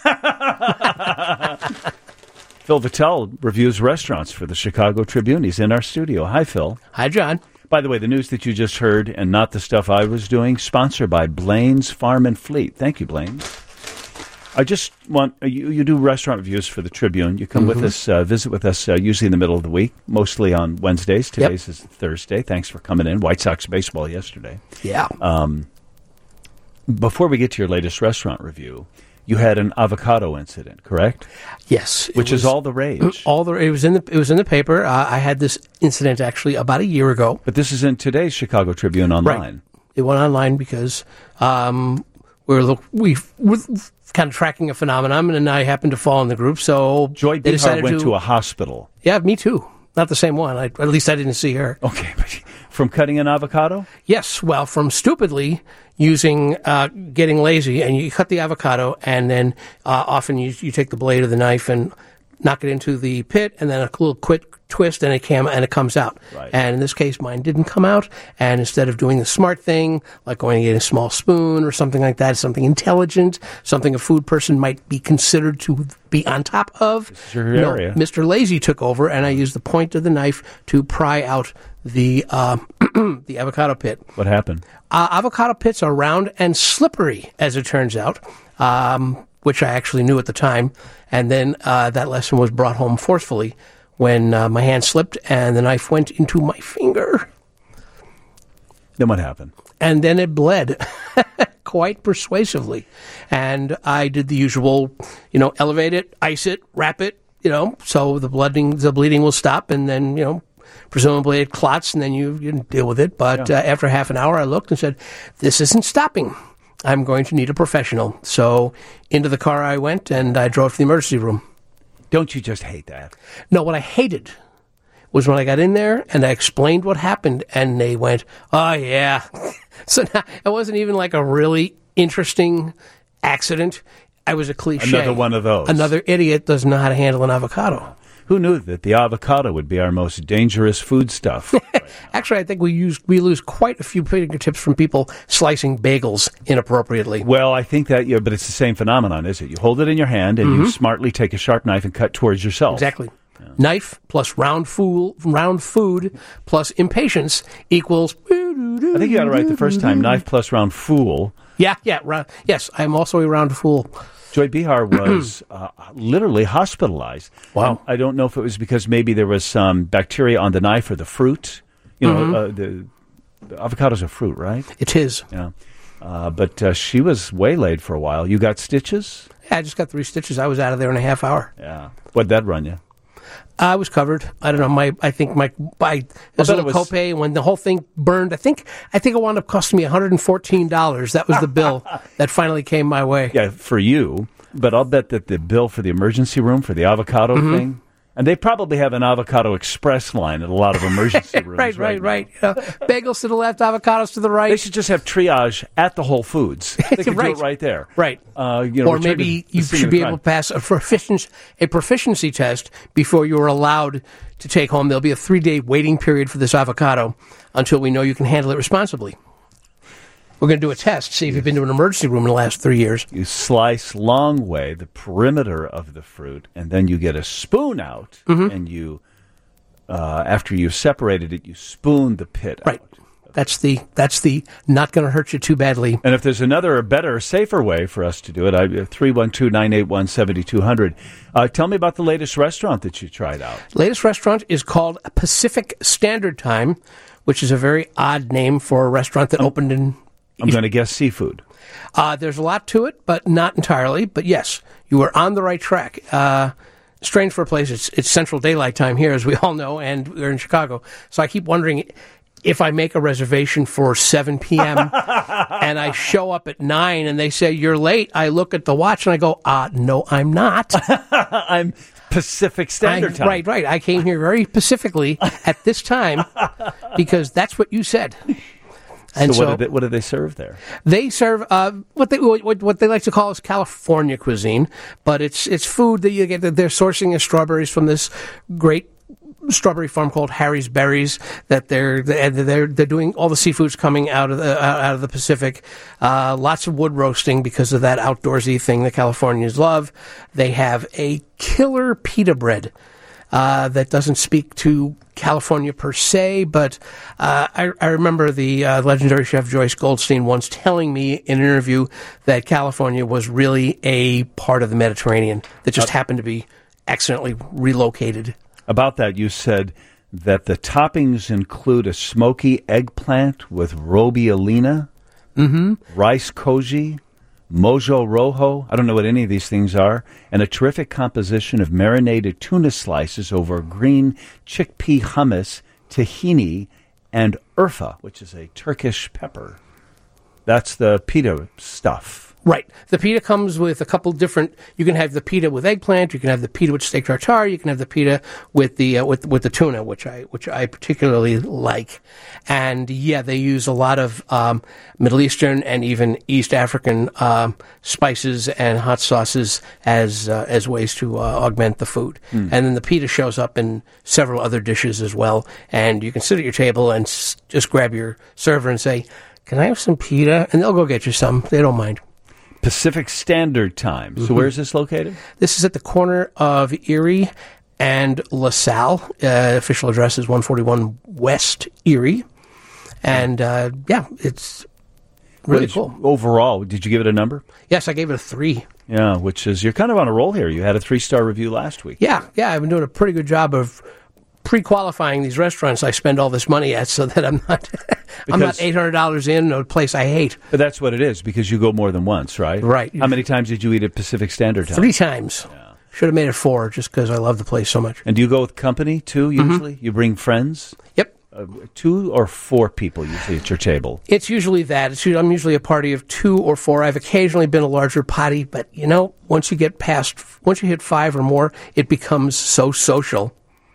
Speaker 2: Phil Vitale reviews restaurants for the Chicago Tribune. He's in our studio. Hi, Phil.
Speaker 9: Hi, John.
Speaker 2: By the way, the news that you just heard, and not the stuff I was doing, sponsored by Blaine's Farm and Fleet. Thank you, Blaine. I just want, you, you do restaurant reviews for the Tribune. You come
Speaker 9: Mm-hmm.
Speaker 2: with us, uh, visit with us uh, usually in the middle of the week, mostly on Wednesdays. Today's is Thursday. Thanks for coming in. White Sox baseball yesterday.
Speaker 9: Yeah.
Speaker 2: Um, before we get to your latest restaurant review, you had an avocado incident, correct?
Speaker 9: Yes. it
Speaker 2: Which is
Speaker 9: was-
Speaker 2: all the rage.
Speaker 9: All the it was in the it was in the paper. Uh, I had this incident actually about a year ago.
Speaker 2: But this is in today's Chicago Tribune online.
Speaker 9: Right. It went online because um, we were look, we were kind of tracking a phenomenon, and I happened to fall in the group. So
Speaker 2: Joy
Speaker 9: they
Speaker 2: Behar
Speaker 9: decided
Speaker 2: went
Speaker 9: to,
Speaker 2: to a hospital.
Speaker 9: Yeah, me too. Not the same one. I, at least I didn't see her.
Speaker 2: Okay, but from cutting an avocado?
Speaker 9: Yes, well, from stupidly using, uh, getting lazy, and you cut the avocado, and then uh, often you, you take the blade of the knife and knock it into the pit, and then a little quick twist, and it cam and it comes out.
Speaker 2: Right.
Speaker 9: And in this case, mine didn't come out, and instead of doing the smart thing, like going to get a small spoon or something like that, something intelligent, something a food person might be considered to be on top of,
Speaker 2: This is your
Speaker 9: no,
Speaker 2: area.
Speaker 9: Mister Lazy took over, and I used the point of the knife to pry out the uh, the avocado pit.
Speaker 2: What happened?
Speaker 9: Uh, avocado pits are round and slippery, as it turns out, um, which I actually knew at the time. And then uh, that lesson was brought home forcefully when uh, my hand slipped and the knife went into my finger.
Speaker 2: Then what happened?
Speaker 9: And then it bled quite persuasively. And I did the usual, you know, elevate it, ice it, wrap it, you know, so the bleeding, the bleeding will stop, and then, you know, presumably it clots, and then you, you deal with it. But
Speaker 2: Yeah.
Speaker 9: uh, after half an hour, I looked and said, this isn't stopping. I'm going to need a professional. So into the car I went, and I drove to the emergency room.
Speaker 2: Don't you just hate that?
Speaker 9: No, what I hated was when I got in there and I explained what happened, and they went, oh, yeah. So now, it wasn't even like a really interesting accident. I was a cliche.
Speaker 2: Another one of those.
Speaker 9: Another idiot doesn't know how to handle an avocado.
Speaker 2: Who knew that the avocado would be our most dangerous foodstuff?
Speaker 9: Actually, I think we use we lose quite a few fingertips from people slicing bagels inappropriately.
Speaker 2: Well, I think that, yeah, but it's the same phenomenon, is it? You hold it in your hand and you smartly take a sharp knife and cut towards yourself.
Speaker 9: Exactly. Knife plus round fool, round food plus impatience equals.
Speaker 2: I think you got it right the first time. Knife plus round fool.
Speaker 9: Yeah, yeah. Round, yes, I'm also a round fool.
Speaker 2: Joy Behar was uh, literally hospitalized.
Speaker 9: Wow.
Speaker 2: And I don't know if it was because maybe there was some bacteria on the knife or the fruit. You know, uh, the, the avocado's a fruit, right?
Speaker 9: It is.
Speaker 2: Yeah. Uh, but uh, she was waylaid for a while. You got stitches?
Speaker 9: Yeah, I just got three stitches. I was out of there in a half hour.
Speaker 2: Yeah. What'd that run you?
Speaker 9: I was covered. I don't know. My, I think my, I, there's a little was... copay when the whole thing burned. I think, I think it wound up costing me one hundred fourteen dollars. That was the bill that finally came my way.
Speaker 2: Yeah, for you. But I'll bet that the bill for the emergency room for the avocado mm-hmm. thing, and they probably have an avocado express line at a lot of emergency rooms.
Speaker 9: right, right,
Speaker 2: right.
Speaker 9: right. You know, bagels to the left, avocados to the right.
Speaker 2: They should just have triage at the Whole Foods. They could
Speaker 9: right.
Speaker 2: do it right there.
Speaker 9: Right.
Speaker 2: Uh, you know,
Speaker 9: or maybe you should be able to pass a proficiency, a proficiency test before you are allowed to take home. There'll be a three-day waiting period for this avocado until we know you can handle it responsibly. We're going to do a test, see if you've been to an emergency room in the last three years.
Speaker 2: You slice long way the perimeter of the fruit, and then you get a spoon out, mm-hmm. and you, uh, after you've separated it, you spoon the pit
Speaker 9: right.
Speaker 2: out.
Speaker 9: That's the that's the not going to hurt you too badly.
Speaker 2: And if there's another, a better, safer way for us to do it, I three one two, nine eight one, seven two zero zero. Uh, tell me about the latest restaurant that you tried out.
Speaker 9: Latest restaurant is called Pacific Standard Time, which is a very odd name for a restaurant that um, opened in...
Speaker 2: I'm going to guess seafood.
Speaker 9: Uh, there's a lot to it, but not entirely. But yes, you are on the right track. Uh, strange for a place. It's, it's Central Daylight Time here, as we all know, and we're in Chicago. So I keep wondering if I make a reservation for seven p.m. and I show up at nine and they say, you're late, I look at the watch and I go, uh, no, I'm not.
Speaker 2: I'm Pacific Standard
Speaker 9: I,
Speaker 2: Time.
Speaker 9: Right, right. I came here very specifically at this time because that's what you said. And
Speaker 2: so, what,
Speaker 9: so
Speaker 2: do they, what do they serve there?
Speaker 9: They serve uh, what they what, what they like to call is California cuisine, but it's it's food that you get. They're sourcing as strawberries from this great strawberry farm called Harry's Berries. That they're they're they're doing all the seafoods coming out of the out of the Pacific. Uh, lots of wood roasting because of that outdoorsy thing that Californians love. They have a killer pita bread. Uh, that doesn't speak to California per se, but uh, I, I remember the uh, legendary chef Joyce Goldstein once telling me in an interview that California was really a part of the Mediterranean that just uh, happened to be accidentally relocated.
Speaker 2: About that, you said that the toppings include a smoky eggplant with robiolina,
Speaker 9: mm-hmm.
Speaker 2: rice koji, mojo rojo, I don't know what any of these things are, and a terrific composition of marinated tuna slices over green chickpea hummus, tahini, and urfa, which is a Turkish pepper. That's the pita stuff.
Speaker 9: Right. The pita comes with a couple different. You can have the pita with eggplant. You can have the pita with steak tartare. You can have the pita with the uh, with with the tuna, which I which I particularly like. And yeah, they use a lot of um, Middle Eastern and even East African um, spices and hot sauces as uh, as ways to uh, augment the food. Mm. And then the pita shows up in several other dishes as well. And you can sit at your table and s- just grab your server and say, "Can I have some pita?" And they'll go get you some. They don't mind.
Speaker 2: Pacific Standard Time. So mm-hmm. where is this located?
Speaker 9: This is at the corner of Erie and LaSalle. Uh, official address is one forty-one West Erie. And, uh, yeah, it's really cool.
Speaker 2: You, overall, did you give it a number?
Speaker 9: Yes, I gave it a three.
Speaker 2: Yeah, which is, you're kind of on a roll here. You had a three-star review last week.
Speaker 9: Yeah, yeah, I've been doing a pretty good job of pre-qualifying these restaurants I spend all this money at so that I'm not I'm not eight hundred dollars in a place I hate.
Speaker 2: But that's what it is, because you go more than once, right?
Speaker 9: Right.
Speaker 2: How many times did you eat at Pacific Standard Time?
Speaker 9: Three times. Yeah. Should have made it four just because I love the place so much.
Speaker 2: And do you go with company, too, usually? Mm-hmm. You bring friends?
Speaker 9: Yep.
Speaker 2: Uh, two or four people usually at your table?
Speaker 9: It's usually that. It's, I'm usually a party of two or four. I've occasionally been a larger party, but, you know, once you get past, once you hit five or more, it becomes so social.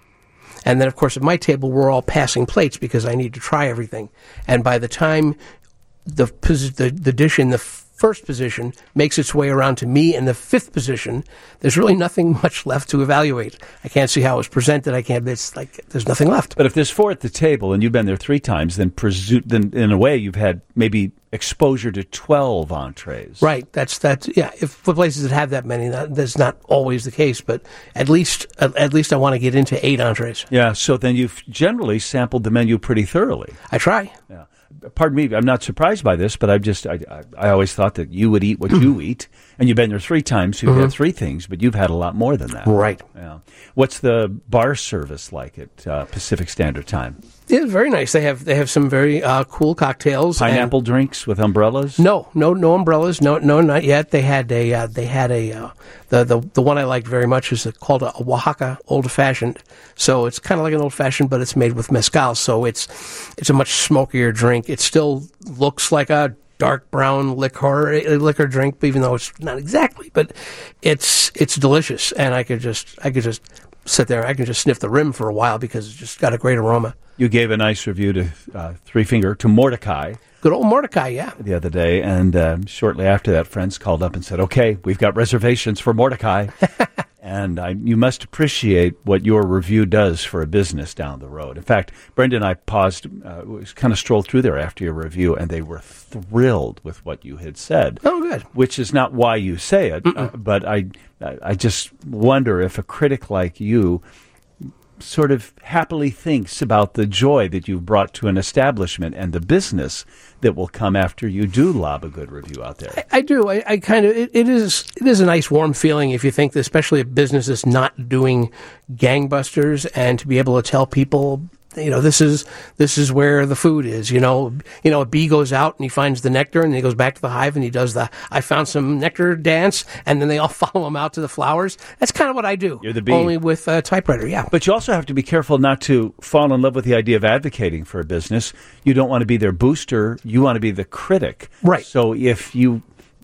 Speaker 9: And then, of course, at my table, we're all passing plates because I need to try everything. And by the time the the, the dish in the first position makes its way around to me in the fifth position, there's really nothing much left to evaluate. I can't see how it was presented. I can't. It's like there's nothing left.
Speaker 2: But if there's four at the table and you've been there three times, then, presu- then in a way you've had maybe exposure to twelve entrees.
Speaker 9: Right. That's that. Yeah. If for places that have that many, that, that's not always the case. But at least at, at least I want to get into eight entrees.
Speaker 2: Yeah. So then you've generally sampled the menu pretty thoroughly.
Speaker 9: I try.
Speaker 2: Yeah. Pardon me, I'm not surprised by this, but I've just, I, I, I always thought that you would eat what you eat, and you've been there three times, so you've mm-hmm. had three things, but you've had a lot more than that.
Speaker 9: Right.
Speaker 2: Yeah. What's the bar service like at uh, Pacific Standard Time?
Speaker 9: It's very nice. They have they have some very uh, cool cocktails.
Speaker 2: Pineapple drinks with umbrellas?
Speaker 9: No, no, no umbrellas. No, no, not yet. They had a uh, they had a uh, the the, the the one I liked very much is called a, a Oaxaca Old Fashioned. So it's kind of like an old fashioned, but it's made with mezcal. So it's it's a much smokier drink. It still looks like a dark brown liquor liquor drink, even though it's not exactly. But it's it's delicious, and I could just I could just sit there. I can just sniff the rim for a while because it's just got a great aroma.
Speaker 2: You gave a nice review to uh, Three Finger to Mordecai.
Speaker 9: Good old Mordecai, yeah.
Speaker 2: The other day, and uh, shortly after that, friends called up and said, "Okay, we've got reservations for Mordecai." And I, you must appreciate what your review does for a business down the road. In fact, Brenda and I paused, uh, kind of strolled through there after your review, and they were thrilled with what you had said.
Speaker 9: Oh, good.
Speaker 2: Which is not why you say it, uh, but I, I just wonder if a critic like you sort of happily thinks about the joy that you've brought to an establishment and the business that will come after you do lob a good review out there.
Speaker 9: I, I do. I, I kind of. It, it is. It is a nice, warm feeling if you think, that especially a business is not doing gangbusters, and to be able to tell people, you know, this is this is where the food is. You know, you know, a bee goes out and he finds the nectar, and then he goes back to the hive and he does the "I found some nectar" dance, and then they all follow him out to the flowers. That's kind of what I do.
Speaker 2: You're the bee,
Speaker 9: only with a typewriter. Yeah,
Speaker 2: but you also have to be careful not to fall in love with the idea of advocating for a business. You don't want to be their booster. You want to be the critic.
Speaker 9: Right.
Speaker 2: So if you,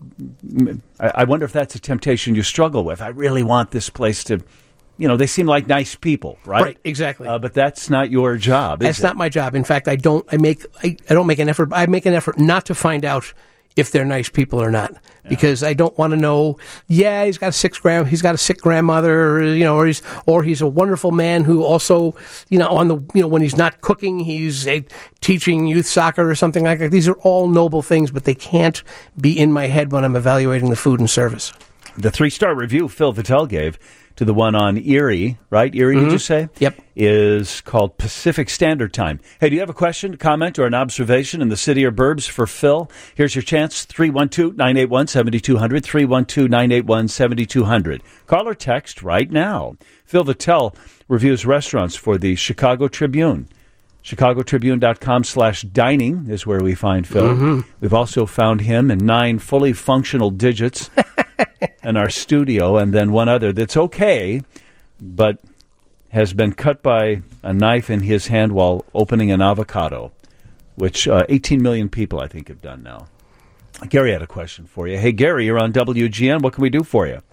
Speaker 2: I wonder if that's a temptation you struggle with. I really want this place to. You know, they seem like nice people, right?
Speaker 9: Right, exactly.
Speaker 2: Uh, but that's not your job, is
Speaker 9: That's
Speaker 2: it?
Speaker 9: not my job. In fact, I don't. I make. I, I don't make an effort. I make an effort not to find out if they're nice people or not, yeah. because I don't want to know. Yeah, he's got a sick grand. He's got a sick grandmother, or, you know, or he's or he's a wonderful man who also, you know, on the you know when he's not cooking, he's a, teaching youth soccer or something like that. These are all noble things, but they can't be in my head when I'm evaluating the food and service.
Speaker 2: The three-star review Phil Vitale gave to the one on Erie, right? Erie, mm-hmm. did you say?
Speaker 9: Yep.
Speaker 2: Is called Pacific Standard Time. Hey, do you have a question, comment, or an observation in the city or burbs for Phil? Here's your chance, three one two, nine eight one, seven two zero zero, three one two, nine eight one, seven two zero zero. Call or text right now. Phil Vitale reviews restaurants for the Chicago Tribune. ChicagoTribune.com slash dining is where we find Phil. Mm-hmm. We've also found him in nine fully functional digits in our studio, and then one other that's okay, but has been cut by a knife in his hand while opening an avocado, which uh, eighteen million people, I think, have done now. Gary had a question for you. Hey, Gary, you're on W G N. What can we do for you?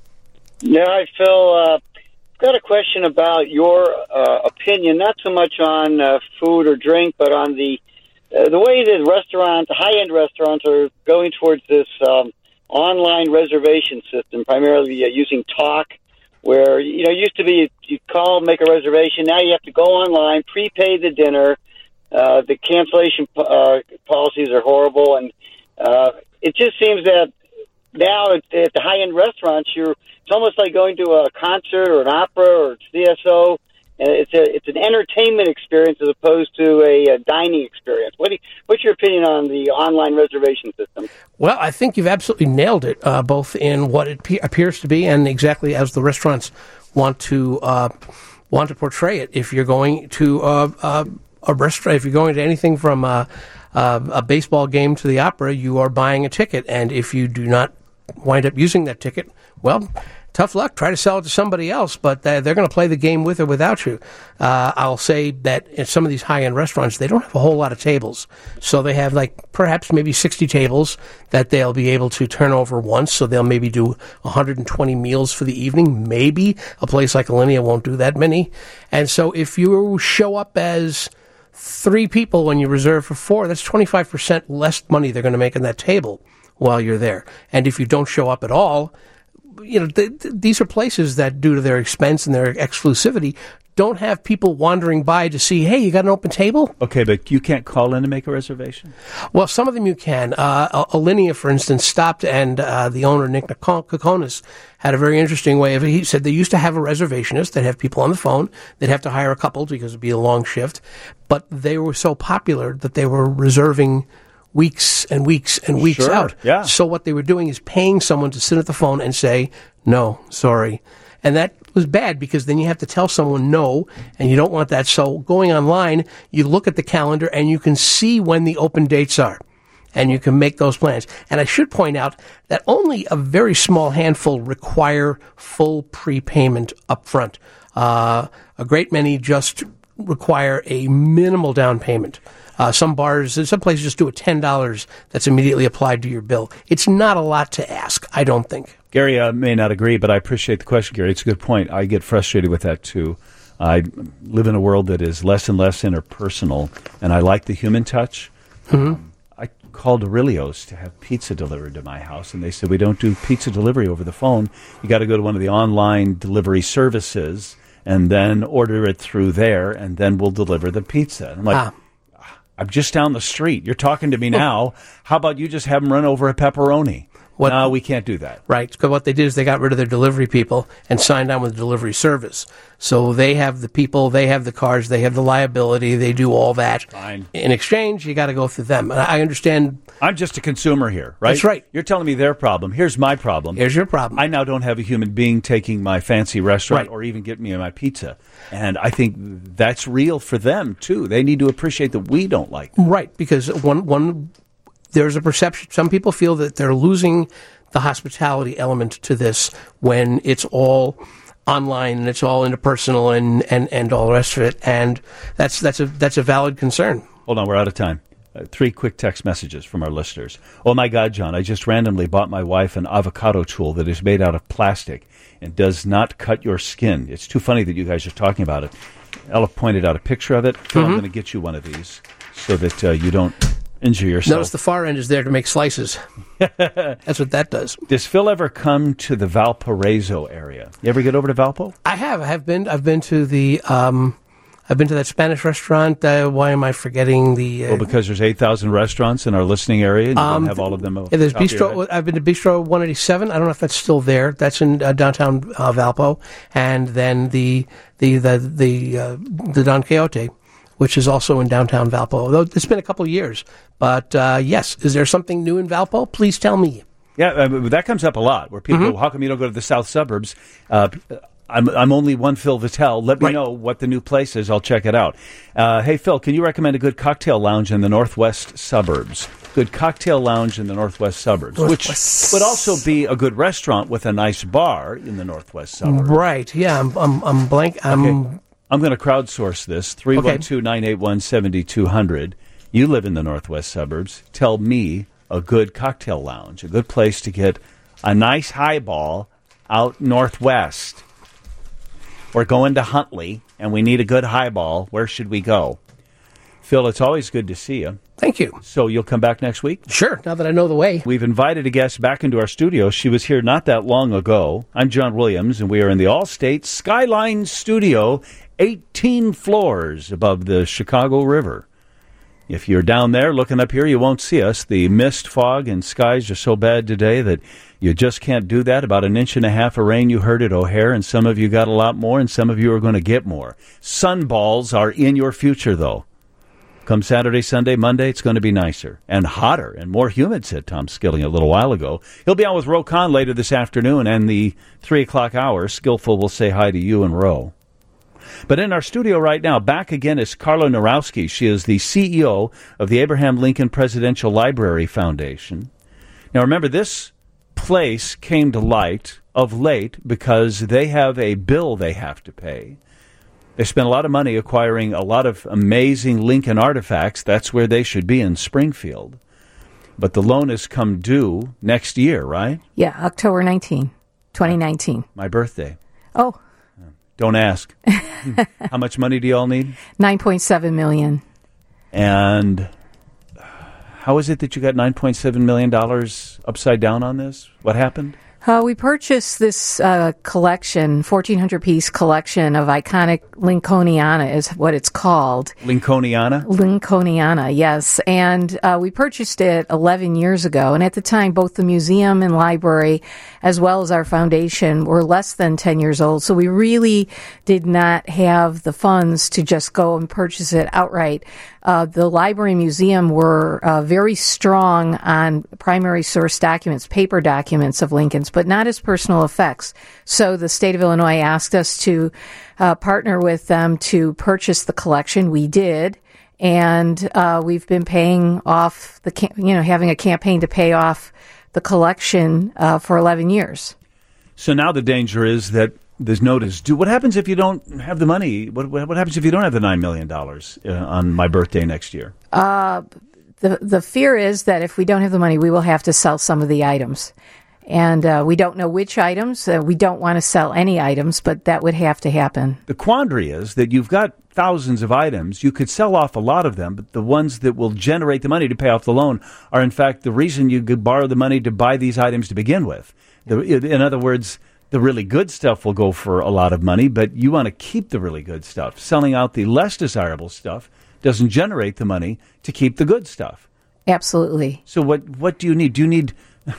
Speaker 10: Yeah, I Phil, uh, got a question about your uh, opinion, not so much on uh, food or drink, but on the uh, the way that restaurants, high-end restaurants, are going towards this um, online reservation system, primarily uh, using Tock, where, you know, it used to be you call, make a reservation. Now you have to go online, prepay the dinner. Uh, the cancellation uh, policies are horrible, and uh, it just seems that now at, at the high-end restaurants, you're it's almost like going to a concert or an opera or C S O. And it's a it's an entertainment experience as opposed to a, a dining experience. What do you, what's your opinion on the online reservation system?
Speaker 9: Well, I think you've absolutely nailed it, uh, both in what it pe- appears to be and exactly as the restaurants want to uh, want to portray it. If you're going to uh, uh, a restaurant, if you're going to anything from uh, uh, a baseball game to the opera, you are buying a ticket, and if you do not wind up using that ticket, well, tough luck. Try to sell it to somebody else, but uh, they're going to play the game with or without you. Uh, I'll say that in some of these high-end restaurants, they don't have a whole lot of tables. So they have like perhaps maybe sixty tables that they'll be able to turn over once. So they'll maybe do one hundred twenty meals for the evening. Maybe a place like Alinea won't do that many. And so if you show up as three people when you reserve for four, that's twenty-five percent less money they're going to make on that table while you're there. And if you don't show up at all, you know, th- th- these are places that, due to their expense and their exclusivity, don't have people wandering by to see, hey, you got an open table?
Speaker 2: Okay, but you can't call in and make a reservation?
Speaker 9: Well, some of them you can. Uh, Alinea, for instance, stopped, and uh, the owner, Nick Kokonis, had a very interesting way of it. He said they used to have a reservationist. They'd have people on the phone. They'd have to hire a couple because it would be a long shift. But they were so popular that they were reserving weeks and weeks and weeks
Speaker 2: sure,
Speaker 9: out.
Speaker 2: Yeah.
Speaker 9: So what they were doing is paying someone to sit at the phone and say, no, sorry. And that was bad because then you have to tell someone no, and you don't want that. So going online, you look at the calendar and you can see when the open dates are. and you can make those plans. And I should point out that only a very small handful require full prepayment up front. Uh, a great many just require a minimal down payment. Uh, some bars, some places just do a ten dollars that's immediately applied to your bill. It's not a lot to ask, I don't think.
Speaker 2: Gary uh, may not agree, but I appreciate the question, Gary. It's a good point. I get frustrated with that, too. I live in a world that is less and less interpersonal, and I like the human touch.
Speaker 9: Mm-hmm.
Speaker 2: Um, I called Aurelio's to have pizza delivered to my house, and they said, we don't do pizza delivery over the phone. You got to go to one of the online delivery services and then order it through there, and then we'll deliver the pizza. I'm like, ah. I'm just down the street. You're talking to me now. How about you just have them run over a pepperoni? What, no, we can't do that.
Speaker 9: Right. Because what they did is they got rid of their delivery people and signed on with the delivery service. So they have the people, they have the cars, they have the liability, they do all that.
Speaker 2: Fine.
Speaker 9: In exchange, you got to go through them. And I understand.
Speaker 2: I'm just a consumer here, right?
Speaker 9: That's right.
Speaker 2: You're telling me their problem. Here's my problem.
Speaker 9: Here's your problem.
Speaker 2: I now don't have a human being taking my fancy restaurant
Speaker 9: right.
Speaker 2: or even getting me my pizza. And I think that's real for them, too. They need to appreciate that we don't like that.
Speaker 9: Right. Because one one... there's a perception. Some people feel that they're losing the hospitality element to this when it's all online and it's all interpersonal and, and, and all the rest of it. And that's that's a that's a valid concern.
Speaker 2: Hold on, we're out of time. Uh, three quick text messages from our listeners. Oh, my God, John, I just randomly bought my wife an avocado tool that is made out of plastic and does not cut your skin. It's too funny that you guys are talking about it. Ella pointed out a picture of it. Phil, mm-hmm. I'm going to get you one of these so that uh, you don't injure yourself.
Speaker 9: Notice the far end is there to make slices. That's what that does.
Speaker 2: Does Phil ever come to the Valparaiso area? You ever get over to Valpo?
Speaker 9: I have. I have been. I've been to the. Um, I've been to that Spanish restaurant. Uh, why am I forgetting the? Uh,
Speaker 2: well, because there's eight thousand restaurants in our listening area, and you um, don't have all of them.
Speaker 9: Yeah, there's Bistro. I've been to Bistro one eighty-seven. I don't know if that's still there. That's in uh, downtown uh, Valpo, and then the the the the uh, the Don Quixote, which is also in downtown Valpo. Although it's been a couple of years. But, uh, yes, is there something new in Valpo? Please tell me.
Speaker 2: Yeah, uh, that comes up a lot, where people mm-hmm. go, how come you don't go to the south suburbs? Uh, I'm, I'm only one Phil Vitale. Let me right. know what the new place is. I'll check it out. Uh, hey, Phil, can you recommend a good cocktail lounge in the northwest suburbs? Good cocktail lounge in the northwest suburbs, northwest. Which would also be a good restaurant with a nice bar in the northwest suburbs.
Speaker 9: Right, yeah, I'm, I'm, I'm blank. I'm...
Speaker 2: Okay. I'm going to crowdsource this, three one two, nine eight one, seven two zero zero. You live in the northwest suburbs. Tell me a good cocktail lounge, a good place to get a nice highball out northwest. We're going to Huntley, and we need a good highball. Where should we go? Phil, it's always good to see you.
Speaker 9: Thank you.
Speaker 2: So you'll come back next week?
Speaker 9: Sure, now that I know the way.
Speaker 2: We've invited a guest back into our studio. She was here not that long ago. I'm John Williams, and we are in the Allstate Skyline Studio, eighteen floors above the Chicago River. If you're down there looking up here, you won't see us. The mist, fog, and skies are so bad today that you just can't do that. About an inch and a half of rain you heard at O'Hare, and some of you got a lot more, and some of you are going to get more. Sunballs are in your future, though. Come Saturday, Sunday, Monday, it's going to be nicer and hotter and more humid, said Tom Skilling a little while ago. He'll be on with Ro Khan later this afternoon, and the three o'clock hour, Skillful will say hi to you and Ro. But in our studio right now, back again is Carla Narowski. She is the C E O of the Abraham Lincoln Presidential Library Foundation. Now, remember, this place came to light of late because they have a bill they have to pay. They spent a lot of money acquiring a lot of amazing Lincoln artifacts. That's where they should be, in Springfield. But the loan has come due next year, right?
Speaker 11: Yeah, October nineteenth, twenty nineteen.
Speaker 2: My birthday.
Speaker 11: Oh.
Speaker 2: Don't ask. How much money do you all need?
Speaker 11: nine point seven million dollars.
Speaker 2: And how is it that you got nine point seven million dollars upside down on this? What happened?
Speaker 11: Uh, we purchased this uh, collection, fourteen hundred piece collection of iconic Lincolniana is what it's called.
Speaker 2: Lincolniana?
Speaker 11: Lincolniana, yes. And uh, we purchased it eleven years ago. And at the time, both the museum and library, as well as our foundation, were less than ten years old. So we really did not have the funds to just go and purchase it outright. Uh, the library and museum were uh, very strong on primary source documents, paper documents of Lincoln's, but not his personal effects. So the state of Illinois asked us to uh, partner with them to purchase the collection. We did. and uh, we've been paying off the, cam- you know, having a campaign to pay off the collection uh, for eleven years.
Speaker 2: So now the danger is that there's notice. Do what happens if you don't have the money? What what happens if you don't have the nine million dollars uh, on my birthday next year?
Speaker 11: Uh, the the fear is that if we don't have the money, we will have to sell some of the items. And uh, we don't know which items. Uh, we don't want to sell any items, but that would have to happen.
Speaker 2: The quandary is that you've got thousands of items. You could sell off a lot of them, but the ones that will generate the money to pay off the loan are, in fact, the reason you could borrow the money to buy these items to begin with. The, in other words, the really good stuff will go for a lot of money, but you want to keep the really good stuff. Selling out the less desirable stuff doesn't generate the money to keep the good stuff.
Speaker 11: Absolutely.
Speaker 2: So what, what do you need? Do you need...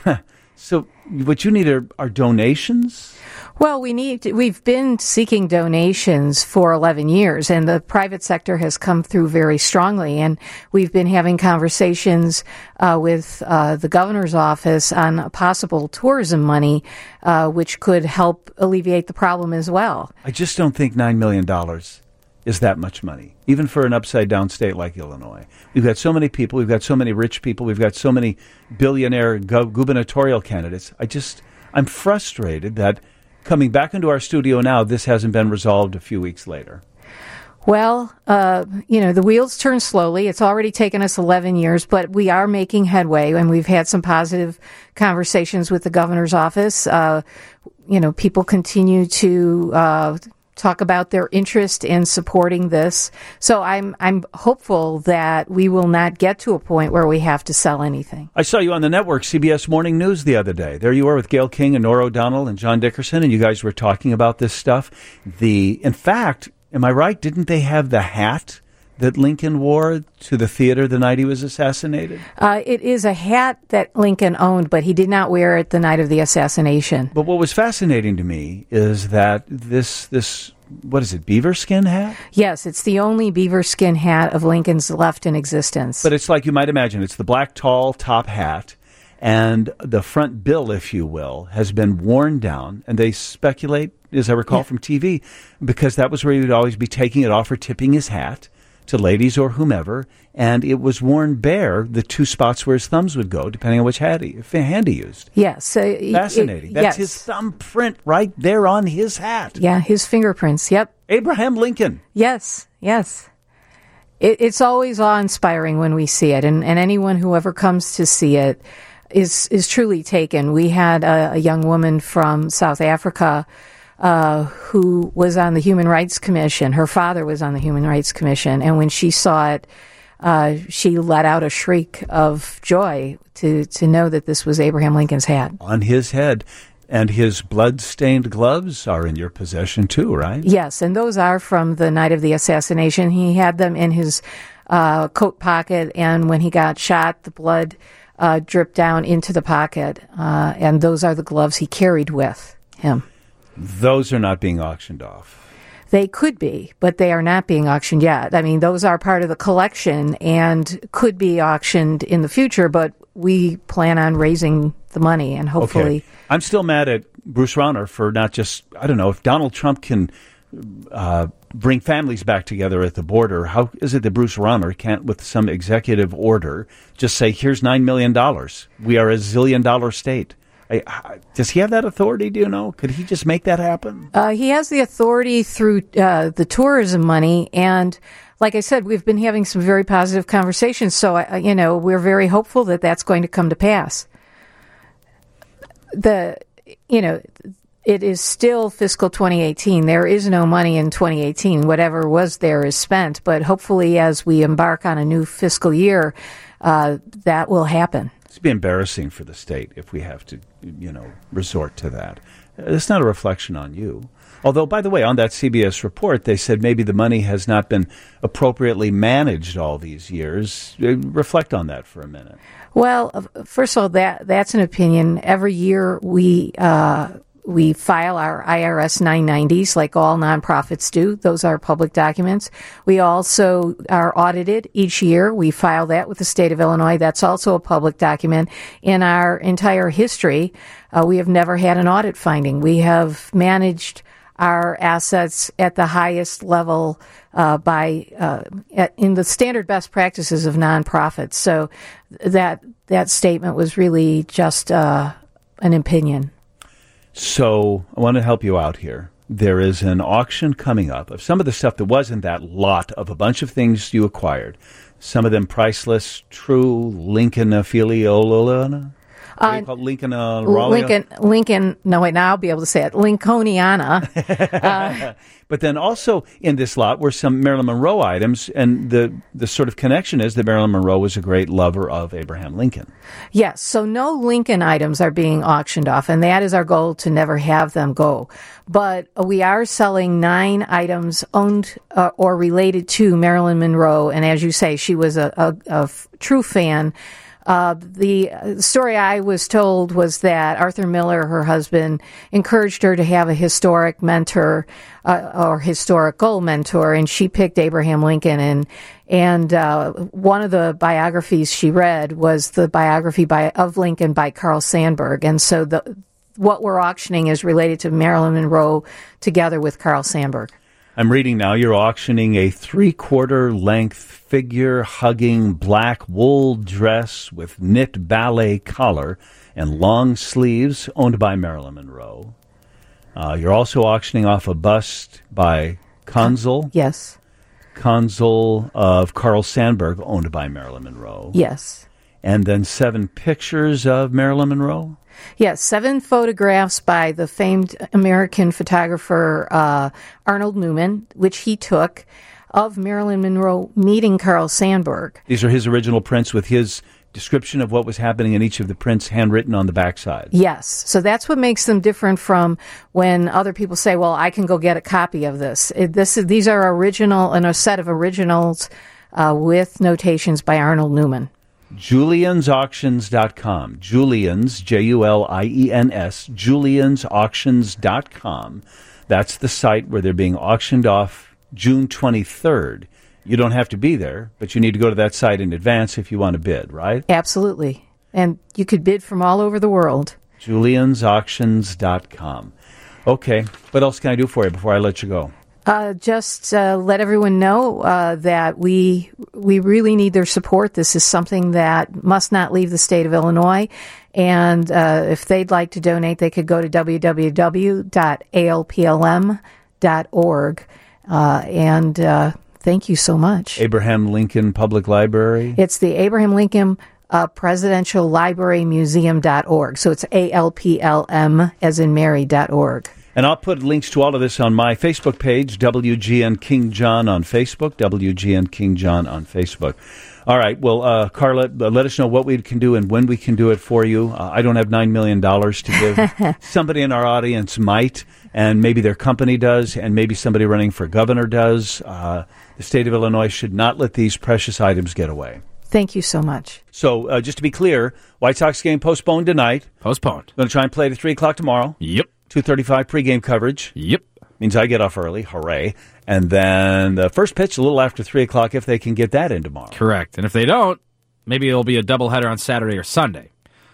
Speaker 2: So what you need are, are donations?
Speaker 11: Well, we need. To, we've been seeking donations for eleven years, and the private sector has come through very strongly. And we've been having conversations uh, with uh, the governor's office on possible tourism money, uh, which could help alleviate the problem as well.
Speaker 2: I just don't think nine million dollars is that much money, even for an upside-down state like Illinois. We've got so many people. We've got so many rich people. We've got so many billionaire gu- gubernatorial candidates. I just, I'm frustrated that coming back into our studio now, this hasn't been resolved a few weeks later.
Speaker 11: Well, uh, you know, the wheels turn slowly. It's already taken us eleven years, but we are making headway, and we've had some positive conversations with the governor's office. Uh, you know, people continue to... Uh, talk about their interest in supporting this. So I'm I'm hopeful that we will not get to a point where we have to sell anything.
Speaker 2: I saw you on the network, C B S Morning News, the other day. There you were with Gayle King and Norah O'Donnell and John Dickerson, and you guys were talking about this stuff. The in fact, am I right? Didn't they have the hat that Lincoln wore to the theater the night he was assassinated?
Speaker 11: Uh, it is a hat that Lincoln owned, but he did not wear it the night of the assassination.
Speaker 2: But what was fascinating to me is that this, this what is it, beaver skin hat?
Speaker 11: Yes, it's the only beaver skin hat of Lincoln's left in existence.
Speaker 2: But it's like you might imagine. It's the black, tall top hat, and the front bill, if you will, has been worn down, and they speculate, as I recall yeah. from T V, because that was where he would always be taking it off or tipping his hat to ladies or whomever, and it was worn bare, the two spots where his thumbs would go, depending on which hand he, hand he used.
Speaker 11: Yes. Uh,
Speaker 2: Fascinating.
Speaker 11: It,
Speaker 2: That's
Speaker 11: yes.
Speaker 2: his thumbprint right there on his hat.
Speaker 11: Yeah, his fingerprints, yep.
Speaker 2: Abraham Lincoln.
Speaker 11: Yes, yes. It, it's always awe-inspiring when we see it, and, and anyone who ever comes to see it is, is truly taken. We had a, a young woman from South Africa Uh, who was on the Human Rights Commission. Her father was on the Human Rights Commission, and when she saw it, uh, she let out a shriek of joy to, to know that this was Abraham Lincoln's hat.
Speaker 2: On his head. And his blood-stained gloves are in your possession too, right?
Speaker 11: Yes, and those are from the night of the assassination. He had them in his uh, coat pocket, and when he got shot, the blood uh, dripped down into the pocket, uh, and those are the gloves he carried with him.
Speaker 2: Those are not being auctioned off.
Speaker 11: They could be, but they are not being auctioned yet. I mean, those are part of the collection and could be auctioned in the future, but we plan on raising the money and hopefully...
Speaker 2: Okay. I'm still mad at Bruce Rauner for not just, I don't know, if Donald Trump can uh, bring families back together at the border, how is it that Bruce Rauner can't, with some executive order, just say, here's nine million dollars. We are a zillion dollar state. I, I, does he have that authority, do you know? Could he just make that happen?
Speaker 11: Uh, he has the authority through uh, the tourism money, and like I said, we've been having some very positive conversations, so, uh, you know, we're very hopeful that that's going to come to pass. The, you know, it is still fiscal twenty eighteen. There is no money in twenty eighteen. Whatever was there is spent, but hopefully as we embark on a new fiscal year, uh, that will happen.
Speaker 2: It'd be embarrassing for the state if we have to, you know, resort to that. It's not a reflection on you. Although, by the way, on that C B S report, they said maybe the money has not been appropriately managed all these years. Reflect on that for a minute.
Speaker 11: Well, first of all, that that's an opinion. Every year we uh, we file our I R S nine nineties like all nonprofits do. Those are public documents. We also are audited each year. We file that with the state of Illinois. That's also a public document. In our entire history, uh, we have never had an audit finding. We have managed our assets at the highest level uh, by uh, at, in the standard best practices of nonprofits. So that that statement was really just uh, an opinion.
Speaker 2: So I want to help you out here. There is an auction coming up of some of the stuff that was in that lot of a bunch of things you acquired. Some of them priceless, true Lincoln affiliolana. What do you call it? Lincoln uh,
Speaker 11: Lincoln, Lincoln, no, wait, now I'll be able to say it, Lincolniana. uh,
Speaker 2: but then also in this lot were some Marilyn Monroe items, and the, the sort of connection is that Marilyn Monroe was a great lover of Abraham Lincoln.
Speaker 11: Yes, so no Lincoln items are being auctioned off, and that is our goal, to never have them go. But we are selling nine items owned uh, or related to Marilyn Monroe, and as you say, she was a, a, a f- true fan. Uh, the story I was told was that Arthur Miller, her husband, encouraged her to have a historic mentor uh, or historical mentor, and she picked Abraham Lincoln. And and uh, one of the biographies she read was the biography by of Lincoln by Carl Sandburg. And so the what we're auctioning is related to Marilyn Monroe together with Carl Sandburg.
Speaker 2: I'm reading now, you're auctioning a three-quarter length figure-hugging black wool dress with knit ballet collar and long sleeves owned by Marilyn Monroe. Uh, you're also auctioning off a bust by Consul.
Speaker 11: Yes.
Speaker 2: Consul of Carl Sandburg, owned by Marilyn Monroe.
Speaker 11: Yes.
Speaker 2: And then seven pictures of Marilyn Monroe?
Speaker 11: Yes, seven photographs by the famed American photographer uh, Arnold Newman, which he took of Marilyn Monroe meeting Carl Sandburg.
Speaker 2: These are his original prints with his description of what was happening in each of the prints handwritten on the backside.
Speaker 11: Yes, so that's what makes them different from when other people say, well, I can go get a copy of this. It, this is, these are original, and a set of originals uh, with notations by Arnold Newman.
Speaker 2: Julians Auctions dot com. Julians, J U L I E N S, Julians Auctions dot com. That's the site where they're being auctioned off June twenty-third. You don't have to be there, but you need to go to that site in advance if you want to bid, right?
Speaker 11: Absolutely. And you could bid from all over the world.
Speaker 2: Julians Auctions dot com. Okay, what else can I do for you before I let you go?
Speaker 11: Uh, just uh, let everyone know uh, that we we really need their support. This is something that must not leave the state of Illinois. And uh, if they'd like to donate, they could go to w w w dot a l p l m dot org. Uh, and uh, thank you so much.
Speaker 2: Abraham Lincoln Public Library?
Speaker 11: It's the Abraham Lincoln uh, Presidential Library Museum dot org. So it's A L P L M as in Mary dot org.
Speaker 2: And I'll put links to all of this on my Facebook page, W G N King John on Facebook, W G N King John on Facebook. All right, well, uh, Carla, uh, let us know what we can do and when we can do it for you. Uh, I don't have nine million dollars to give. Somebody in our audience might, and maybe their company does, and maybe somebody running for governor does. Uh, the state of Illinois should not let these precious items get away.
Speaker 11: Thank you so much.
Speaker 2: So, uh, just to be clear, White Sox game postponed tonight.
Speaker 12: Postponed.
Speaker 2: Going to try and play at three o'clock tomorrow.
Speaker 12: Yep.
Speaker 2: two thirty-five pregame coverage.
Speaker 12: Yep.
Speaker 2: Means I get off early. Hooray. And then the first pitch a little after three o'clock if they can get that in tomorrow.
Speaker 12: Correct. And if they don't, maybe it'll be a doubleheader on Saturday or Sunday.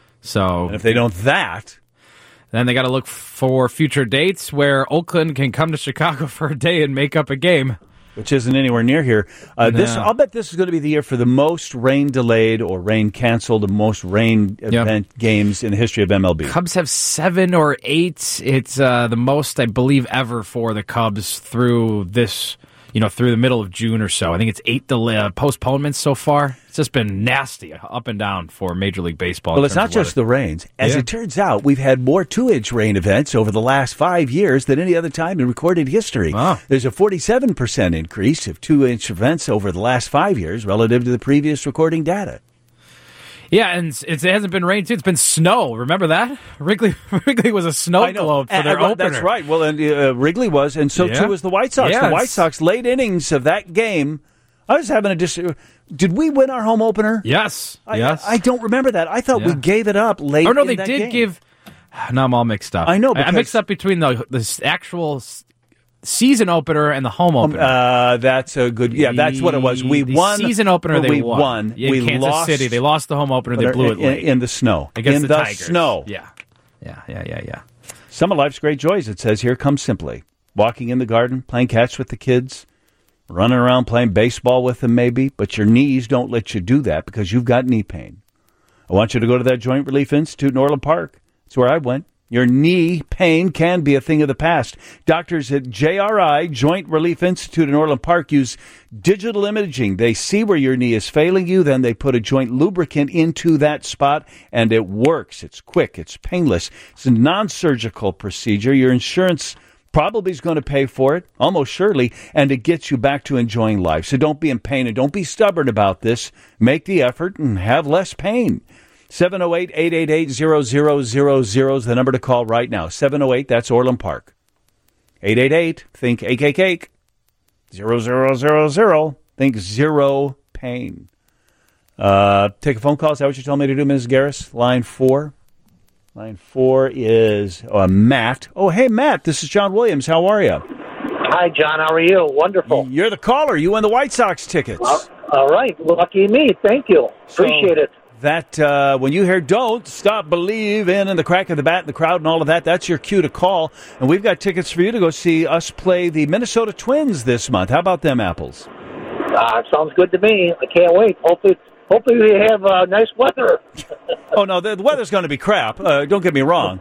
Speaker 12: So,
Speaker 2: and if they don't that,
Speaker 12: then they got to look for future dates where Oakland can come to Chicago for a day and make up a game.
Speaker 2: Which isn't anywhere near here. Uh, no. This, I'll bet this is going to be the year for the most rain delayed or rain canceled, the most rain event yep. games in the history of M L B.
Speaker 12: Cubs have seven or eight. It's uh, the most, I believe, ever for the Cubs through this, you know, through the middle of June or so. I think it's eight delay, uh, postponements so far. It's just been nasty up and down for Major League Baseball.
Speaker 2: Well, it's not just the rains. As yeah. it turns out, we've had more two-inch rain events over the last five years than any other time in recorded history.
Speaker 12: Oh.
Speaker 2: There's a forty-seven percent increase of two-inch events over the last five years relative to the previous recording data.
Speaker 12: Yeah, and it's, it hasn't been rain, too. It's been snow. Remember that? Wrigley Wrigley was a snow globe for their
Speaker 2: uh,
Speaker 12: opener.
Speaker 2: That's right. Well, and uh, Wrigley was, and so,
Speaker 12: yeah.
Speaker 2: too, was the White Sox.
Speaker 12: Yeah,
Speaker 2: the White Sox, late innings of that game, I was having a dis- Did we win our home opener?
Speaker 12: Yes.
Speaker 2: I,
Speaker 12: yes.
Speaker 2: I, I don't remember that. I thought yeah. we gave it up late.
Speaker 12: Oh no,
Speaker 2: in
Speaker 12: they
Speaker 2: that
Speaker 12: did
Speaker 2: game.
Speaker 12: give. Now I'm all mixed up.
Speaker 2: I know.
Speaker 12: I mixed up between the the actual season opener and the home opener.
Speaker 2: Uh, that's a good. Yeah, that's what it was. We
Speaker 12: the
Speaker 2: won
Speaker 12: season opener. They
Speaker 2: we
Speaker 12: won.
Speaker 2: won.
Speaker 12: In
Speaker 2: we
Speaker 12: Kansas
Speaker 2: lost,
Speaker 12: City. They lost the home opener. They blew it late
Speaker 2: in, in the snow
Speaker 12: against
Speaker 2: in
Speaker 12: the,
Speaker 2: the
Speaker 12: Tigers.
Speaker 2: snow.
Speaker 12: Yeah, yeah, yeah, yeah, yeah.
Speaker 2: Some of life's great joys. It says here come simply. walking in the garden, playing catch with the kids, running around playing baseball with them maybe, but your knees don't let you do that because you've got knee pain. I want you to go to that Joint Relief Institute in Orland Park. That's where I went. Your knee pain can be a thing of the past. Doctors at J R I, Joint Relief Institute in Orland Park, use digital imaging. They see where your knee is failing you, then they put a joint lubricant into that spot, and it works. It's quick. It's painless. It's a non-surgical procedure. Your insurance probably is going to pay for it, almost surely, and it gets you back to enjoying life. So don't be in pain and don't be stubborn about this. Make the effort and have less pain. seven oh eight, eight eight eight, zero zero zero zero is the number to call right now. seven oh eight, that's Orland Park. eight eight eight, think ache, ache, ache. zero zero zero zero, think zero pain. Uh, take a phone call. Is that what you told me to do, Miz Garris? Line four. Line four is uh, Matt. Oh, hey, Matt, this is John Williams. How are you?
Speaker 13: Hi, John. How are you? Wonderful.
Speaker 2: You're the caller. You won the White Sox tickets.
Speaker 13: Well, all right. Lucky me. Thank you. Appreciate
Speaker 2: so,
Speaker 13: it.
Speaker 2: That, uh, when you hear don't stop believing in the crack of the bat and the crowd and all of that, that's your cue to call. And we've got tickets for you to go see us play the Minnesota Twins this month. How about them apples?
Speaker 13: Uh, sounds good to me. I can't wait. Hopefully, hopefully we have uh, nice weather.
Speaker 2: Oh, no, the, the weather's going to be crap. Uh, don't get me wrong.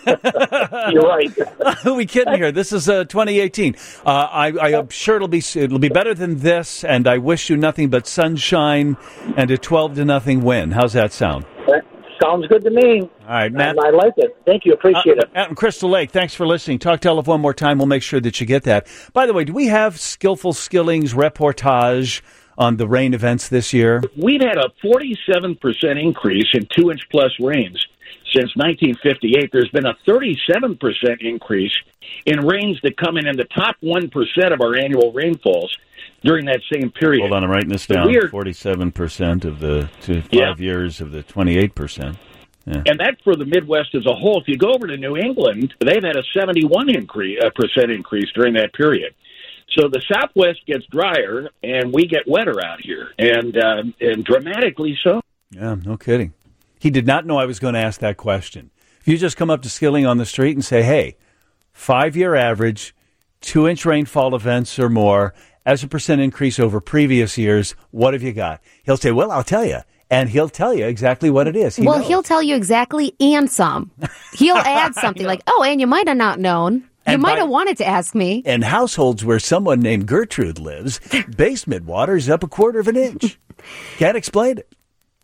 Speaker 13: You're right.
Speaker 2: Who are we kidding here? This is uh, twenty eighteen. Uh, I, I'm sure it'll be it'll be better than this, and I wish you nothing but sunshine and a twelve to nothing win. How's that sound?
Speaker 13: That sounds good to me.
Speaker 2: All right, Matt.
Speaker 13: And I like it. Thank you. Appreciate
Speaker 2: uh,
Speaker 13: it.
Speaker 2: Out in Crystal Lake, thanks for listening. Talk to L F one more time. We'll make sure that you get that. By the way, do we have Skillful Skillings reportage on the rain events this year?
Speaker 3: We've had a forty-seven percent increase in two-inch plus rains since nineteen fifty-eight. There's been a thirty-seven percent increase in rains that come in in the top one percent of our annual rainfalls during that same period.
Speaker 2: Hold on, I'm writing this down.
Speaker 3: Weird.
Speaker 2: forty-seven percent of the to five
Speaker 3: Yeah.
Speaker 2: years of the twenty-eight percent. Yeah.
Speaker 3: And that's for the Midwest as a whole. If you go over to New England, they've had a seventy-one increase, uh, percent increase during that period. So the Southwest gets drier, and we get wetter out here, and uh, and dramatically so.
Speaker 2: Yeah, no kidding. He did not know I was going to ask that question. If you just come up to Skilling on the street and say, hey, five-year average, two-inch rainfall events or more, as a percent increase over previous years, what have you got? He'll say, well, I'll tell you. And he'll tell you exactly what it is. He
Speaker 1: well,
Speaker 2: knows.
Speaker 1: he'll tell you exactly and some. He'll add something like, oh, and you might have not known. You
Speaker 2: And
Speaker 1: might
Speaker 2: by-
Speaker 1: have wanted to ask me.
Speaker 2: In households where someone named Gertrude lives, basement water's up a quarter of an inch. Can't explain it.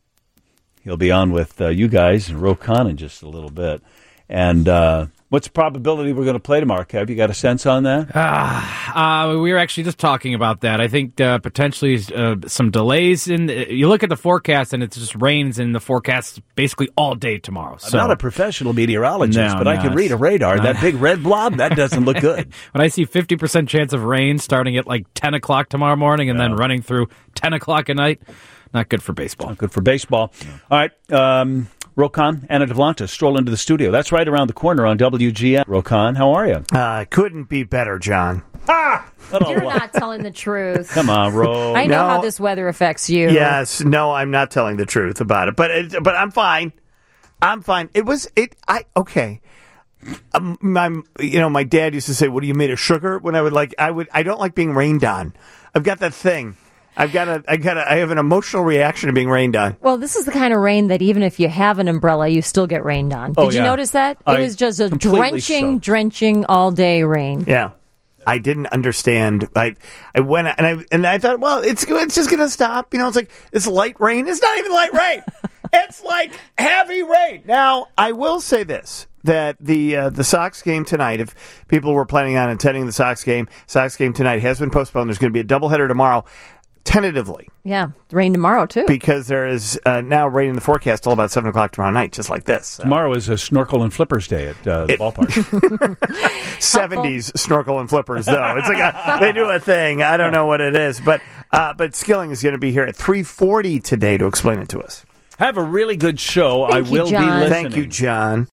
Speaker 2: He'll be on with uh, you guys and Rokan in just a little bit. And uh, what's the probability we're going to play tomorrow, Kev? You got a sense on that?
Speaker 12: Uh, we were actually just talking about that. I think uh, potentially uh, some delays. in. You look at the forecast, and it just rains in the forecast basically all day tomorrow. So.
Speaker 2: I'm not a professional meteorologist,
Speaker 12: No,
Speaker 2: but I
Speaker 12: no,
Speaker 2: can read a
Speaker 12: it's
Speaker 2: radar.
Speaker 12: not-
Speaker 2: That big red blob, that doesn't look good.
Speaker 12: When I see fifty percent chance of rain starting at like ten o'clock tomorrow morning and
Speaker 2: Yeah.
Speaker 12: then running through ten o'clock at night, not good for baseball.
Speaker 2: Not good for baseball. All right. Um, Rokan, Anna Devlanta, stroll into the studio. That's right around the corner on W G N. Rokan, how are you?
Speaker 14: Uh, couldn't be better, John.
Speaker 2: Ah!
Speaker 11: You're not telling the truth.
Speaker 2: Come on, Ro.
Speaker 11: I know
Speaker 14: No.
Speaker 11: how this weather affects you.
Speaker 14: Yes, no, I'm not telling the truth about it, but it, but I'm fine. I'm fine. It was it. I okay. Um, my you know my dad used to say, "What are you made of sugar?" When I would like I would I don't like being rained on. I've got that thing. I've got a I got a, I have an emotional reaction to being rained on.
Speaker 15: Well, this is the kind of rain that even if you have an umbrella, you still get rained on. Did
Speaker 14: Oh,
Speaker 15: you
Speaker 14: yeah.
Speaker 15: notice that? It
Speaker 14: I
Speaker 15: was just a
Speaker 14: completely
Speaker 15: drenching,
Speaker 14: soaked.
Speaker 15: drenching all day rain.
Speaker 14: Yeah. I didn't understand. I I went and I and I thought, well, it's it's just gonna stop. You know, it's like it's light rain. It's not even light rain. It's like heavy rain. Now, I will say this: that the uh, the Sox game tonight, if people were planning on attending the Sox game, Sox game tonight has been postponed. There's going to be a doubleheader tomorrow, tentatively,
Speaker 15: Yeah, rain tomorrow, too.
Speaker 14: because there is uh, now rain in the forecast till about seven o'clock tomorrow night, just like this.
Speaker 2: Tomorrow is a snorkel and flippers day at uh, the ballpark.
Speaker 14: seventies snorkel and flippers, though. It's like a, they do a thing. I don't know what it is, but uh, but Skilling is going to be here at three forty today to explain it to us.
Speaker 2: Have a really good show.
Speaker 14: Thank
Speaker 2: I
Speaker 14: you,
Speaker 2: will
Speaker 14: John.
Speaker 2: be listening.
Speaker 14: Thank you, John.